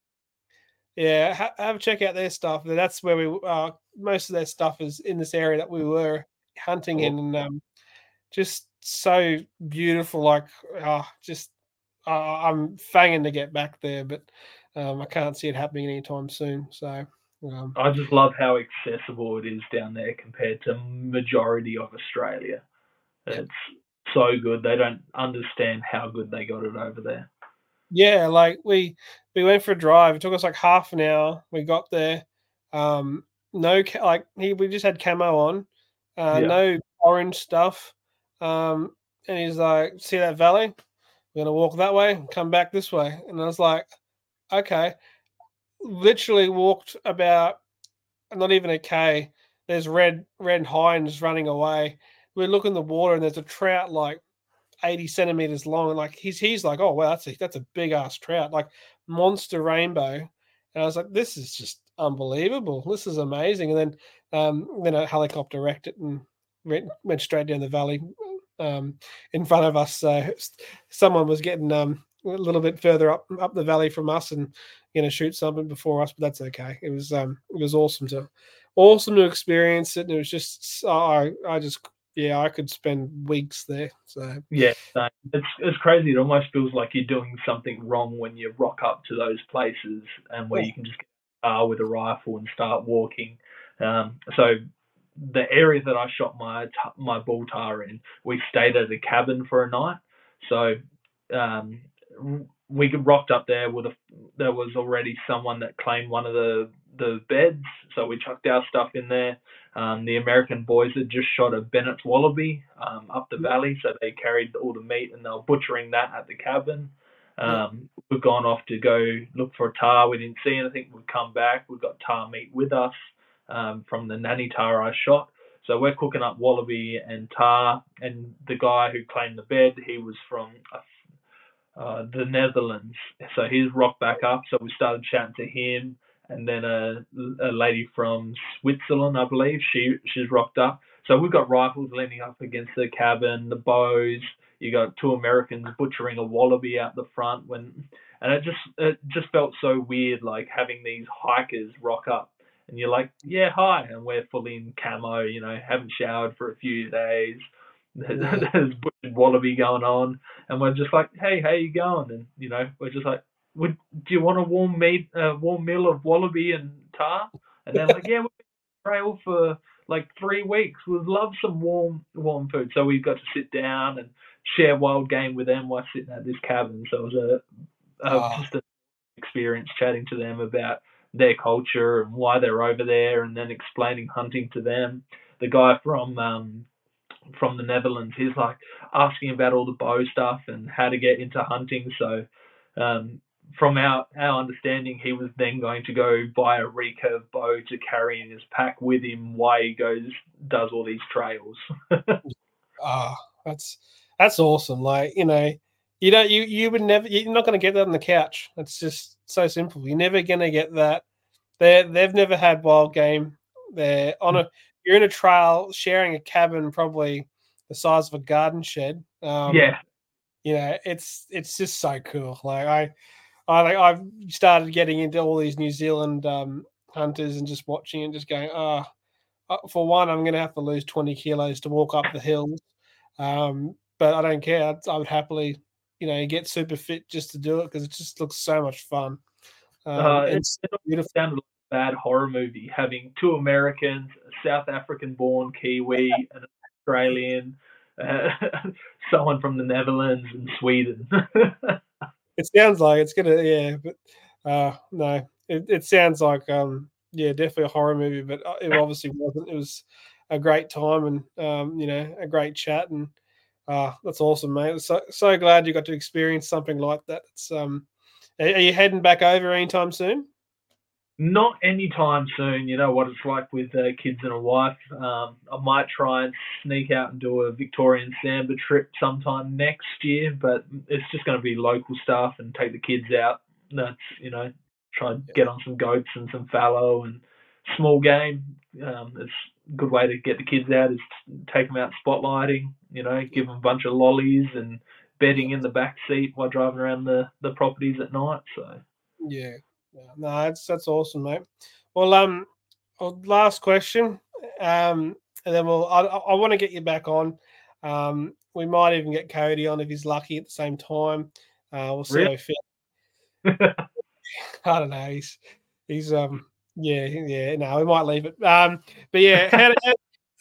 Yeah, ha have a check out their stuff. That's where we uh, most of their stuff is in this area that we were hunting or in, and um, just so beautiful. Like, uh, just uh, I'm fanging to get back there, but um, I can't see it happening anytime soon. So, um, I just love how accessible it is down there compared to majority of Australia. yeah, It's so good. They don't understand how good they got it over there. yeah. Like we we went for a drive. It took us like half an hour. We got there. Um, no, ca- like he we just had camo on, uh, Yeah, no orange stuff. Um, and he's like, "See that valley? We're gonna walk that way and come back this way." And I was like, "Okay." Literally walked about not even a K. There's red red hinds running away. We look in the water and there's a trout like eighty centimeters long. And like he's he's like, "Oh wow, that's a that's a big ass trout, like monster rainbow." And I was like, "This is just unbelievable. This is amazing." And then um, then a helicopter wrecked it and went, went straight down the valley um, in front of us. So s- someone was getting um, a little bit further up up the valley from us and going to shoot something before us, but that's okay. It was um, it was awesome to awesome to experience it. And it was just I I just yeah, I could spend weeks there. So yeah. No, it's it's crazy. It almost feels like you're doing something wrong when you rock up to those places and where yeah, you can just get a car with a rifle and start walking. Um, so the area that I shot my my bull tar in, we stayed at a cabin for a night. So um, we rocked up there with a there was already someone that claimed one of the the beds, so we chucked our stuff in there. Um, the American boys had just shot a Bennett's wallaby um, up the yeah, valley, so they carried all the meat and they were butchering that at the cabin. yeah. Um, we've gone off to go look for a tar. We didn't see anything. We've come back. We've got tar meat with us um, from the nanny tar I shot. So we're cooking up wallaby and tar. And the guy who claimed the bed, he was from uh, the Netherlands. So he's rocked back up. So we started chatting to him, and then a, a lady from Switzerland, I believe, she she's rocked up. So we've got rifles leaning up against the cabin, the bows. You got two Americans butchering a wallaby out the front when, and it just it just felt so weird, like having these hikers rock up, and you're like, yeah, hi, and we're fully in camo, you know, haven't showered for a few days. Yeah. There's butchered wallaby going on, and we're just like, hey, how you going? And you know, we're just like, would do you want a warm meat, a uh, warm meal of wallaby and tar? And they're like, yeah, we've been trail for like three weeks. We'd love some warm warm food. So we got to sit down and share wild game with them while sitting at this cabin. So it was a, a Oh. just an experience chatting to them about their culture and why they're over there, and then explaining hunting to them. The guy from um, from the Netherlands, he's like asking about all the bow stuff and how to get into hunting. So um, from our, our understanding, he was then going to go buy a recurve bow to carry in his pack with him while he goes does all these trails. Ah, oh, that's that's awesome. Like, you know, you don't you you would never you're not going to get that on the couch. It's just so simple. You're never going to get that. They they've never had wild game. They're on a you're in a trail sharing a cabin probably the size of a garden shed. Um, yeah, you know, it's it's just so cool. Like I I like I've started getting into all these New Zealand um, hunters and just watching and just going, ah. Oh, Uh, for one, I'm going to have to lose twenty kilos to walk up the hills, um, but I don't care. I'd, I would happily, you know, get super fit just to do it because it just looks so much fun. Um, uh, and it, it's it beautiful. sounded like a bad horror movie, having two Americans, a South African-born Kiwi, an Australian, uh, someone from the Netherlands and Sweden. It sounds like it's gonna, yeah, but uh, no, it, it sounds like, um, yeah, definitely a horror movie, but uh, it obviously wasn't. It was a great time and um, you know, a great chat, and uh, that's awesome, mate. So so glad you got to experience something like that. It's um, are are you heading back over anytime soon? Not anytime soon. You know what it's like with uh, kids and a wife. Um, I might try and sneak out and do a Victorian Samba trip sometime next year, but it's just going to be local stuff and take the kids out. That's, you know, try and get on some goats and some fallow and small game. Um, it's a good way to get the kids out is take them out spotlighting, you know, give them a bunch of lollies and bedding in the back seat while driving around the, the properties at night. So. Yeah. Yeah. No, that's that's awesome, mate. Well, um, well, last question, um, and then we'll. I, I want to get you back on. Um, we might even get Cody on if he's lucky at the same time. Uh, we'll see Really? how he feels. I don't know. He's he's um yeah yeah no we might leave it. Um, but yeah, how how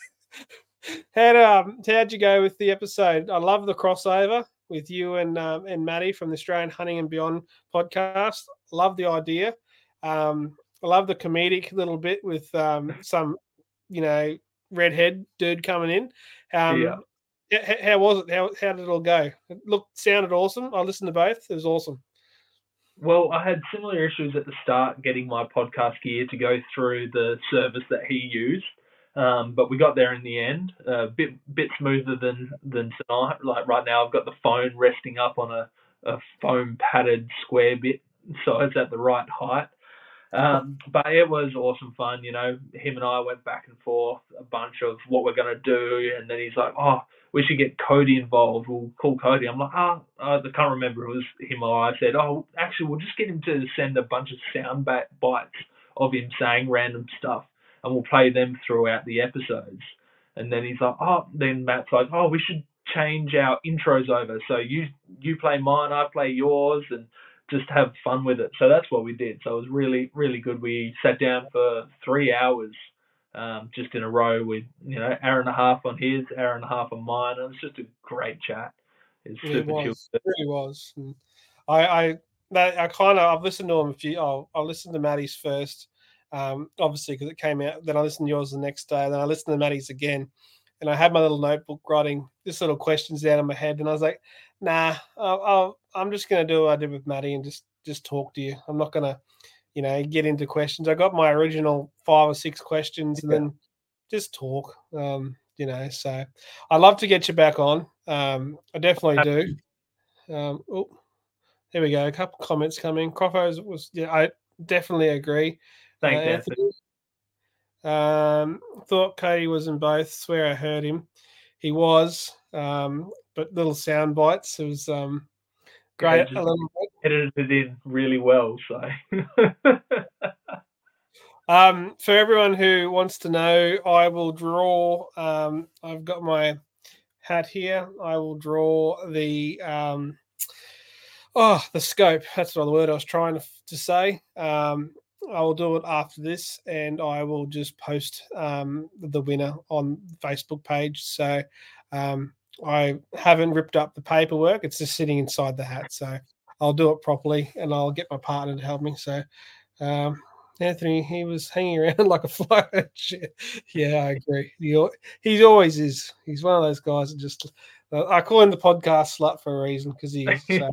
how'd, um how'd you go with the episode? I love the crossover with you and um, and Maddie from the Australian Hunting and Beyond podcast. Love the idea. Um, I love the comedic little bit with um some you know redhead dude coming in. Yeah. Um, how, how was it? How how did it all go? It looked sounded awesome. I listened to both. It was awesome. Well, I had similar issues at the start getting my podcast gear to go through the service that he used, um, but we got there in the end. A uh, bit bit smoother than than tonight. Like right now, I've got the phone resting up on a, a foam padded square bit, so it's at the right height. Um, but it was awesome fun. You know, him and I went back and forth a bunch of what we're going to do. And then he's like, oh, we should get Cody involved. We'll call Cody. I'm like, oh, I can't remember if it was him or I said, oh, actually, we'll just get him to send a bunch of sound bites of him saying random stuff and we'll play them throughout the episodes. And then he's like, oh, then Matt's like, oh, we should change our intros over. So you you play mine, I play yours, and just have fun with it. So that's what we did. So it was really, really good. We sat down for three hours um, just in a row with, you know, hour and a half on his, hour and a half on mine. It was just a great chat. It's Yeah, it super chill. was. It really was. And I, I, that, I kind of, I've listened to them a few. Oh, I listened to Maddie's first, um, obviously because it came out. Then I listened to yours the next day. Then I listened to Maddie's again, and I had my little notebook writing this little questions down in my head. And I was like, nah, I'll, I'll, I'm just gonna do what I did with Maddie and just just talk to you. I'm not gonna, you know, get into questions. I got my original five or six questions, and Yeah. then just talk. Um, you know, so I'd love to get you back on. Um, I definitely do. Um, oh, there we go. A couple comments coming. Croffos was, yeah, I definitely agree. Uh, Thanks, Anthony. Anthony. Um, thought Cody was in both. Swear I heard him. He was, um, but little sound bites. It was um, great. Yeah, just edited it in really well. So, um, for everyone who wants to know, I will draw. Um, I've got my hat here. I will draw the um, oh the scope. That's not the word I was trying to, to say. Um, I will do it after this, and I will just post um, the winner on the Facebook page. So um, I haven't ripped up the paperwork; it's just sitting inside the hat. So I'll do it properly, and I'll get my partner to help me. So um, Anthony, he was hanging around like a fly. Yeah, I agree. He, he always is. He's one of those guys that just. Uh, I call him the podcast slut for a reason because he is. So.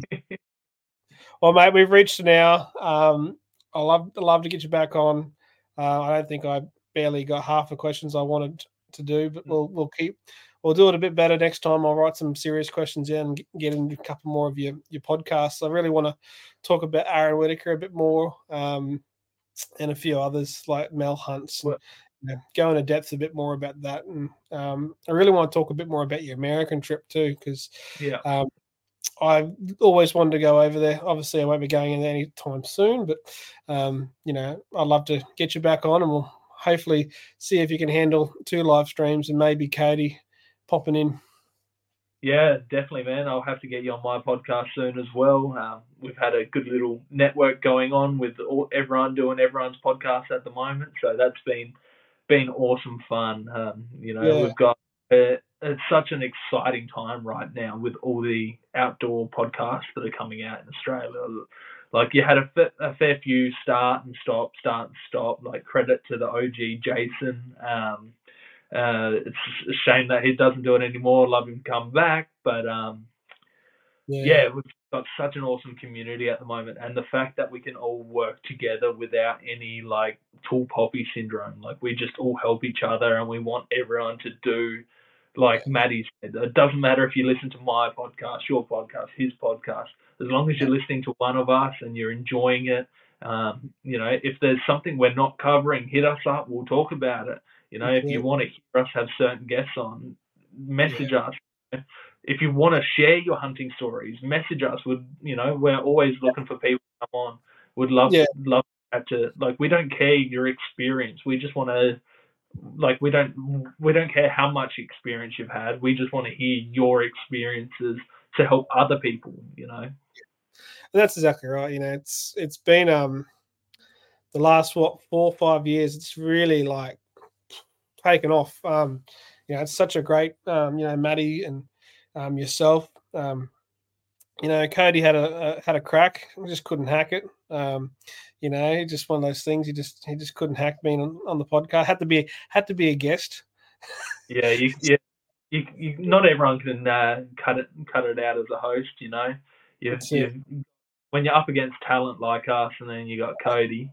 Well, mate, we've reached an hour. Um, I love love to get you back on. Uh, I don't think I barely got half the questions I wanted to do, but we'll we'll keep we'll do it a bit better next time. I'll write some serious questions in and get into a couple more of your your podcasts. I really want to talk about Aaron Whitaker a bit more, um, and a few others like Mel Hunts. And, you know, go into depth a bit more about that, and um, I really want to talk a bit more about your American trip too, because yeah. Um, I always wanted to go over there. Obviously, I won't be going in there anytime soon, but um, you know, I'd love to get you back on, and we'll hopefully see if you can handle two live streams and maybe Cody popping in. Yeah, definitely, man. I'll have to get you on my podcast soon as well. Um, we've had a good little network going on with all, everyone doing everyone's podcast at the moment, so that's been been awesome fun. Um, you know, Yeah. we've got a, it's such an exciting time right now with all the outdoor podcasts that are coming out in Australia. Like you had a, a fair few start and stop, start and stop. Like credit to the O G Jason. Um, uh, it's a shame that he doesn't do it anymore. Love him to come back, but um, yeah, yeah, we've got such an awesome community at the moment, and the fact that we can all work together without any like tall poppy syndrome. Like we just all help each other, and we want everyone to do like Maddie said. It doesn't matter if you listen to my podcast, your podcast, his podcast. As long as you're listening to one of us and you're enjoying it, um, you know, if there's something we're not covering, hit us up. We'll talk about it. You know, if you want to hear us have certain guests on, message yeah. us. If you want to share your hunting stories, message us. Would you know? We're always looking for people to come on. Would love yeah. love to like. We don't care your experience. We just want to like. We don't we don't care how much experience you've had. We just want to hear your experiences to help other people. You know. And that's exactly right. You know, it's it's been um the last what four or five years. It's really like taken off. Um, you know, it's such a great um, you know, Maddie and um yourself. Um, you know, Cody had a, a had a crack, he just couldn't hack it. Um, you know, just one of those things. He just he just couldn't hack being on, on the podcast. Had to be had to be a guest. Yeah, you, yeah. You, you, not everyone can uh, cut it cut it out as a host. You know, you you when you're up against talent like us, and then you got Cody.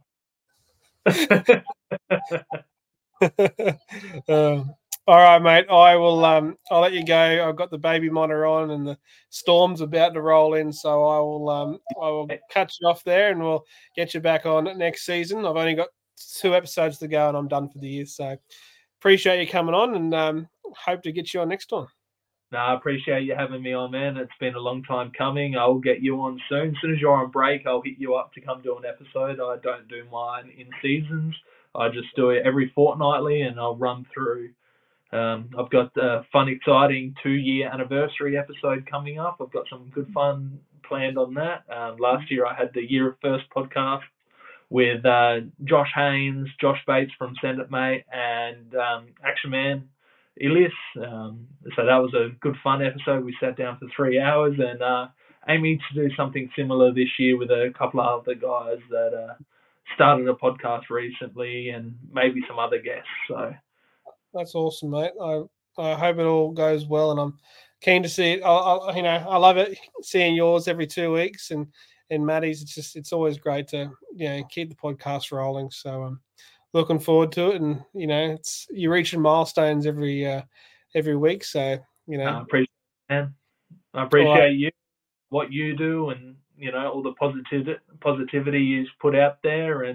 um, all right, mate. I will. Um, I'll let you go. I've got the baby monitor on, and the storm's about to roll in. So I will. Um, I will cut you off there, and we'll get you back on next season. I've only got two episodes to go, and I'm done for the year. So appreciate you coming on, and um, hope to get you on next time. No, I appreciate you having me on, man. It's been a long time coming. I'll get you on soon. As soon as you're on break, I'll hit you up to come do an episode. I don't do mine in seasons. I just do it every fortnightly, and I'll run through. Um, I've got a fun, exciting two-year anniversary episode coming up. I've got some good fun planned on that. Um, last year, I had the Year of First podcast with uh, Josh Haynes, Josh Bates from Send It Mate, and um, Action Man Elias. Um, so that was a good fun episode. We sat down for three hours and uh, aiming to do something similar this year with a couple of other guys that uh, started a podcast recently and maybe some other guests. So that's awesome, mate. I I hope it all goes well, and I'm keen to see it. I, I you know I love it seeing yours every two weeks and and Maddie's. It's just it's always great to you know keep the podcast rolling. So um. Looking forward to it, and you know, it's you're reaching milestones every uh, every week. So you know, I appreciate it, man. I appreciate right. you, what you do, and you know all the positivity positivity you put out there, and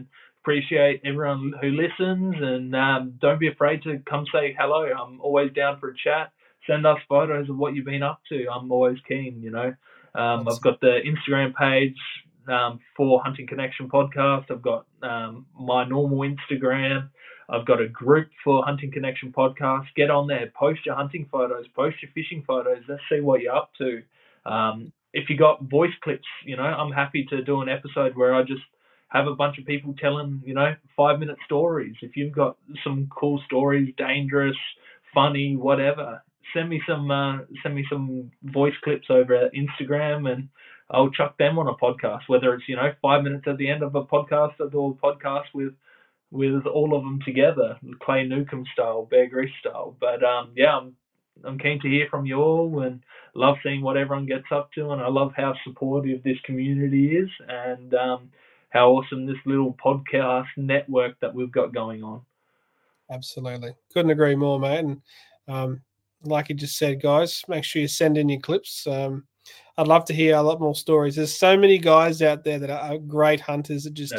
appreciate everyone who listens, and um, don't be afraid to come say hello. I'm always down for a chat. Send us photos of what you've been up to. I'm always keen, you know. Um, I've got the Instagram page um, for Hunting Connection Podcast. I've got um, my normal Instagram. I've got a group for Hunting Connection Podcast. Get on there, post your hunting photos, post your fishing photos. Let's see what you're up to. Um, if you got voice clips, you know, I'm happy to do an episode where I just have a bunch of people telling, you know, five minute stories. If you've got some cool stories, dangerous, funny, whatever, send me some uh, send me some voice clips over Instagram, and I'll chuck them on a podcast. Whether it's, you know, five minutes at the end of a podcast, I'll do a podcast with with all of them together, Clay Newcomb style, Bear Grease style. But um, yeah, I'm I'm keen to hear from you all, and love seeing what everyone gets up to, and I love how supportive this community is, and um, how awesome this little podcast network that we've got going on. Absolutely. Couldn't agree more, mate. And um, like you just said, guys, make sure you send in your clips. Um, I'd love to hear a lot more stories. There's so many guys out there that are great hunters that just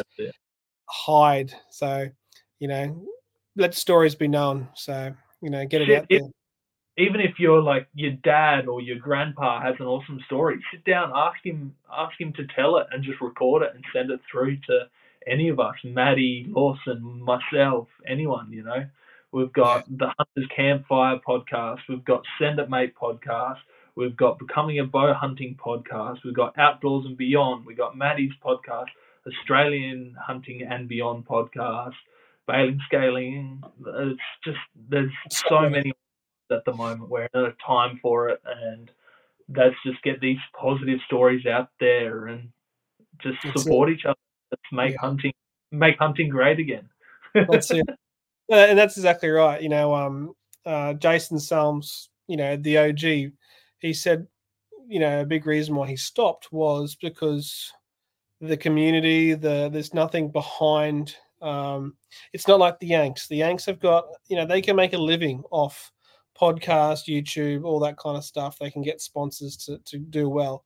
hide. So, you know, let stories be known. So, you know, get it Shit, out there. Even if you're like your dad or your grandpa has an awesome story, sit down, ask him, ask him to tell it, and just record it and send it through to any of us, Maddie, Lawson, myself, anyone. You know, we've got yeah. the Hunters Campfire podcast, we've got Send It Mate podcast, we've got Becoming a Bow Hunting podcast, we've got Outdoors and Beyond, we got Maddie's podcast, Australian Hunting and Beyond podcast, Bailing Scaling. It's just there's so many at the moment. We're in a time for it, and let's just get these positive stories out there and just that's support it. each other. Let's make yeah. hunting make hunting great again. That's it. And that's exactly right. You know, um, uh, Jason Salms, you know, the O G, he said, you know, a big reason why he stopped was because the community, the there's nothing behind. Um, it's not like the Yanks. The Yanks have got, you know, they can make a living off podcast, YouTube, all that kind of stuff. They can get sponsors to to do well.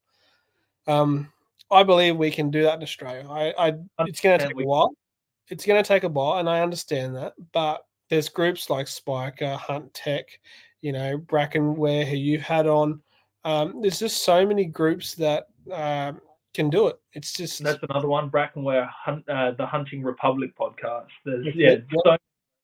Um, I believe we can do that in Australia. I, I it's going to take a while. It's going to take a while, and I understand that. But there's groups like Spiker, Hunt Tech, you know, Brackenware, who you've had on. Um, there's just so many groups that uh, can do it. It's just that's another one, Brackenware, Hunt, uh, the Hunting Republic podcast. There's yeah, so,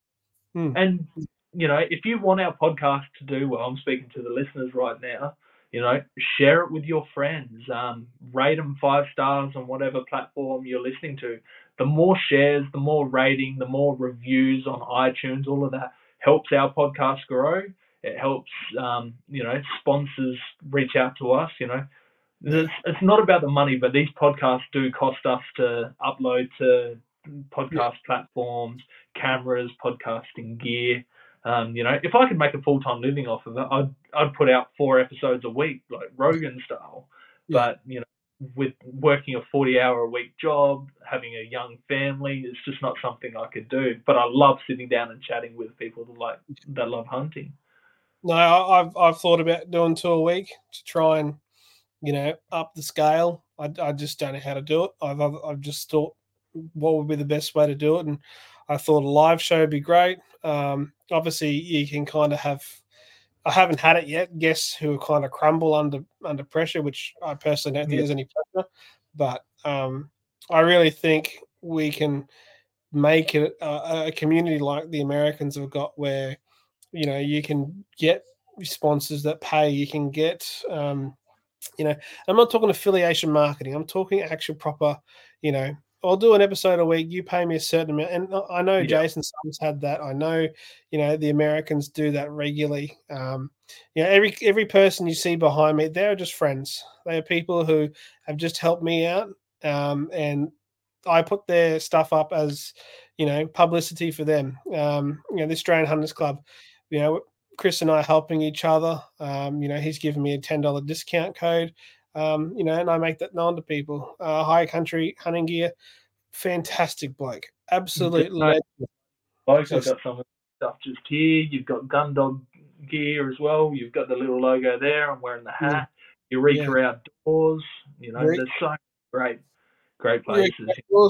hmm. and you know, if you want our podcast to do well, I'm speaking to the listeners right now, you know, share it with your friends. Um, rate them five stars on whatever platform you're listening to. The more shares, the more rating, the more reviews on iTunes, all of that helps our podcast grow. It helps, um, you know, sponsors reach out to us, you know. It's, it's not about the money, but these podcasts do cost us to upload to podcast yeah. platforms, cameras, podcasting gear. Um, you know, if I could make a full-time living off of it, I'd I'd put out four episodes a week, like Rogan style. Yeah. But, you know, with working a forty-hour-a-week job, having a young family, it's just not something I could do. But I love sitting down and chatting with people that like that love hunting. No, I've I've thought about doing two a week to try and, you know, up the scale. I, I just don't know how to do it. I've, I've I've just thought what would be the best way to do it, and I thought a live show would be great. Um, obviously, you can kind of have. I haven't had it yet. Guests who kind of crumble under under pressure, which I personally don't think yeah. there's any pressure. But um, I really think we can make it a, a community like the Americans have got, where you know you can get sponsors that pay. You can get. Um, You know, I'm not talking affiliation marketing. I'm talking actual proper, you know, I'll do an episode a week. You pay me a certain amount. And I know yeah. Jason Sums had that. I know, you know, the Americans do that regularly. Um, you know, every every person you see behind me, they're just friends. They are people who have just helped me out. Um, and I put their stuff up as, you know, publicity for them. Um, you know, the Australian Hunters Club, you know, Chris and I are helping each other. Um, you know, he's given me a ten dollars discount code, um, you know, and I make that known to people. Uh, High Country Hunting Gear, fantastic bloke. Absolutely. No, I've got some stuff just here. You've got Gundog gear as well. You've got the little logo there. I'm wearing the hat. Yeah. Eureka yeah. Outdoors. You know, Eureka. There's so great, great places. Yeah,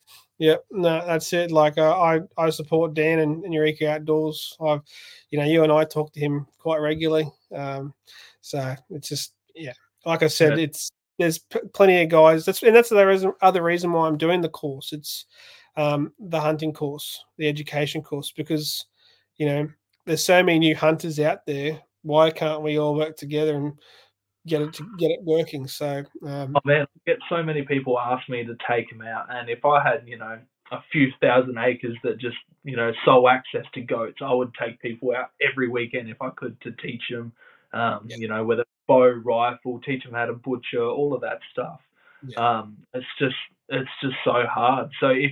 Yeah, no, that's it. Like uh, I, I support Dan and, and Eureka Outdoors. I've, you know, you and I talk to him quite regularly. Um, so it's just, yeah, like I said, Yeah. it's there's p- plenty of guys. That's and that's the reason, other reason why I'm doing the course. It's um, the hunting course, the education course, because you know there's so many new hunters out there. Why can't we all work together and get it to get it working? So um, Oh man, I get so many people ask me to take them out, and if I had, you know, a few thousand acres that just, you know, sole access to goats, I would take people out every weekend if I could to teach them, um, yeah, you know, whether bow, rifle, teach them how to butcher, all of that stuff. yeah, Um, it's just, it's just so hard. So if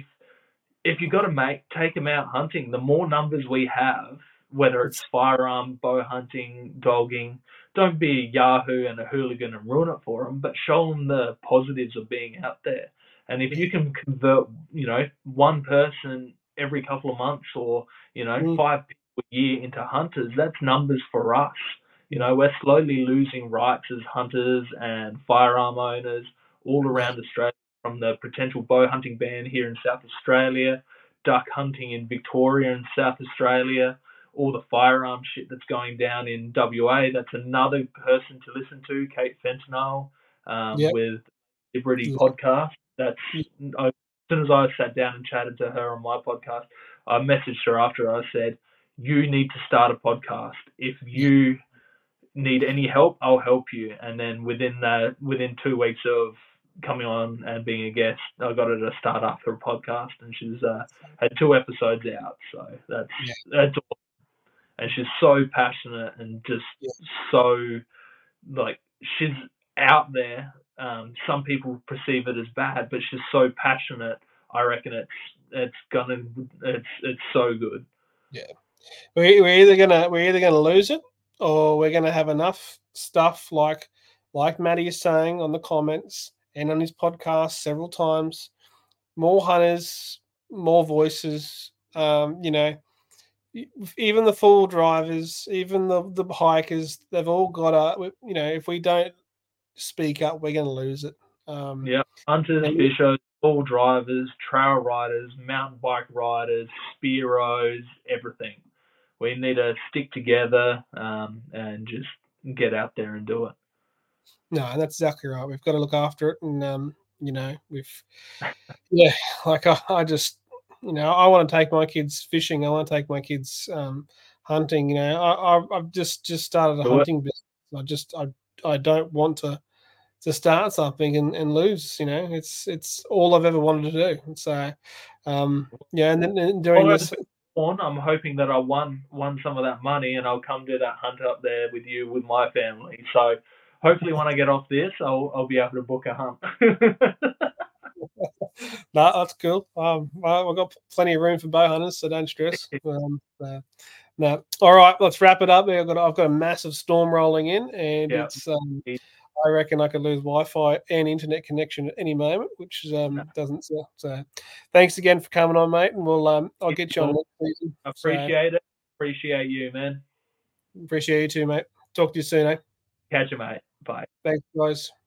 if you got to make take them out hunting, the more numbers we have, whether it's it's, firearm, bow hunting, dogging, don't be a yahoo and a hooligan and ruin it for them, but show them the positives of being out there. And if yeah, you can convert, you know, one person every couple of months, or you know, mm, five people a year into hunters, that's numbers for us. You yeah, know, we're slowly losing rights as hunters and firearm owners all yeah, around Australia, from the potential bow hunting ban here in South Australia, duck hunting in Victoria and South Australia, all the firearm shit that's going down in W A. That's another person to listen to, Kate Fentanyl, um, yeah, with Liberty yeah, podcast. That's yeah, I, as soon as I sat down and chatted to her on my podcast, I messaged her after. I said, "You need to start a podcast. If yeah. you need any help, I'll help you." And then within that, within two weeks of coming on and being a guest, I got her to start up her podcast, and she's uh, had two episodes out. So that's Yeah, that's awesome. And she's so passionate and just yeah, so, like, she's out there. Um, some people perceive it as bad, but she's so passionate. I reckon it's it's gonna it's it's so good. yeah. We we're either gonna we're either gonna lose it, or we're gonna have enough stuff like like Matty is saying on the comments and on his podcast several times. More hunters, more voices. Um, you know, e- even the full drivers, even the the hikers, they've all got a. You know, if we don't speak up, we're gonna lose it. Um, Yeah, hunters, and fishers, all drivers, trail riders, mountain bike riders, spearos, everything. We need to stick together, um, and just get out there and do it. no, that's exactly right. We've got to look after it, and um, you know, we've yeah, like I, I just, you know, I want to take my kids fishing. I want to take my kids um, hunting. You know, I, I, I've just just started a Do it. hunting business. I just, I, I don't want to to start something and, and lose. You know, it's it's all I've ever wanted to do. And so, um, yeah, and then and Well, doing as this, on, I'm hoping that I won won some of that money, and I'll come do that hunt up there with you with my family. So hopefully, when I get off this, I'll I'll be able to book a hunt. no, that's cool. Um, I, I've got plenty of room for bow hunters, so don't stress. Um, uh, no, all right, let's wrap it up. I've got I've got a massive storm rolling in, and Yeah. it's um, I reckon I could lose Wi-Fi and internet connection at any moment, which um, doesn't. So, so, thanks again for coming on, mate, and we'll um, I'll get you on next season. So Appreciate it. Appreciate you, man. appreciate you too, mate. Talk to you soon, eh? Catch you, mate. Bye. Thanks, guys.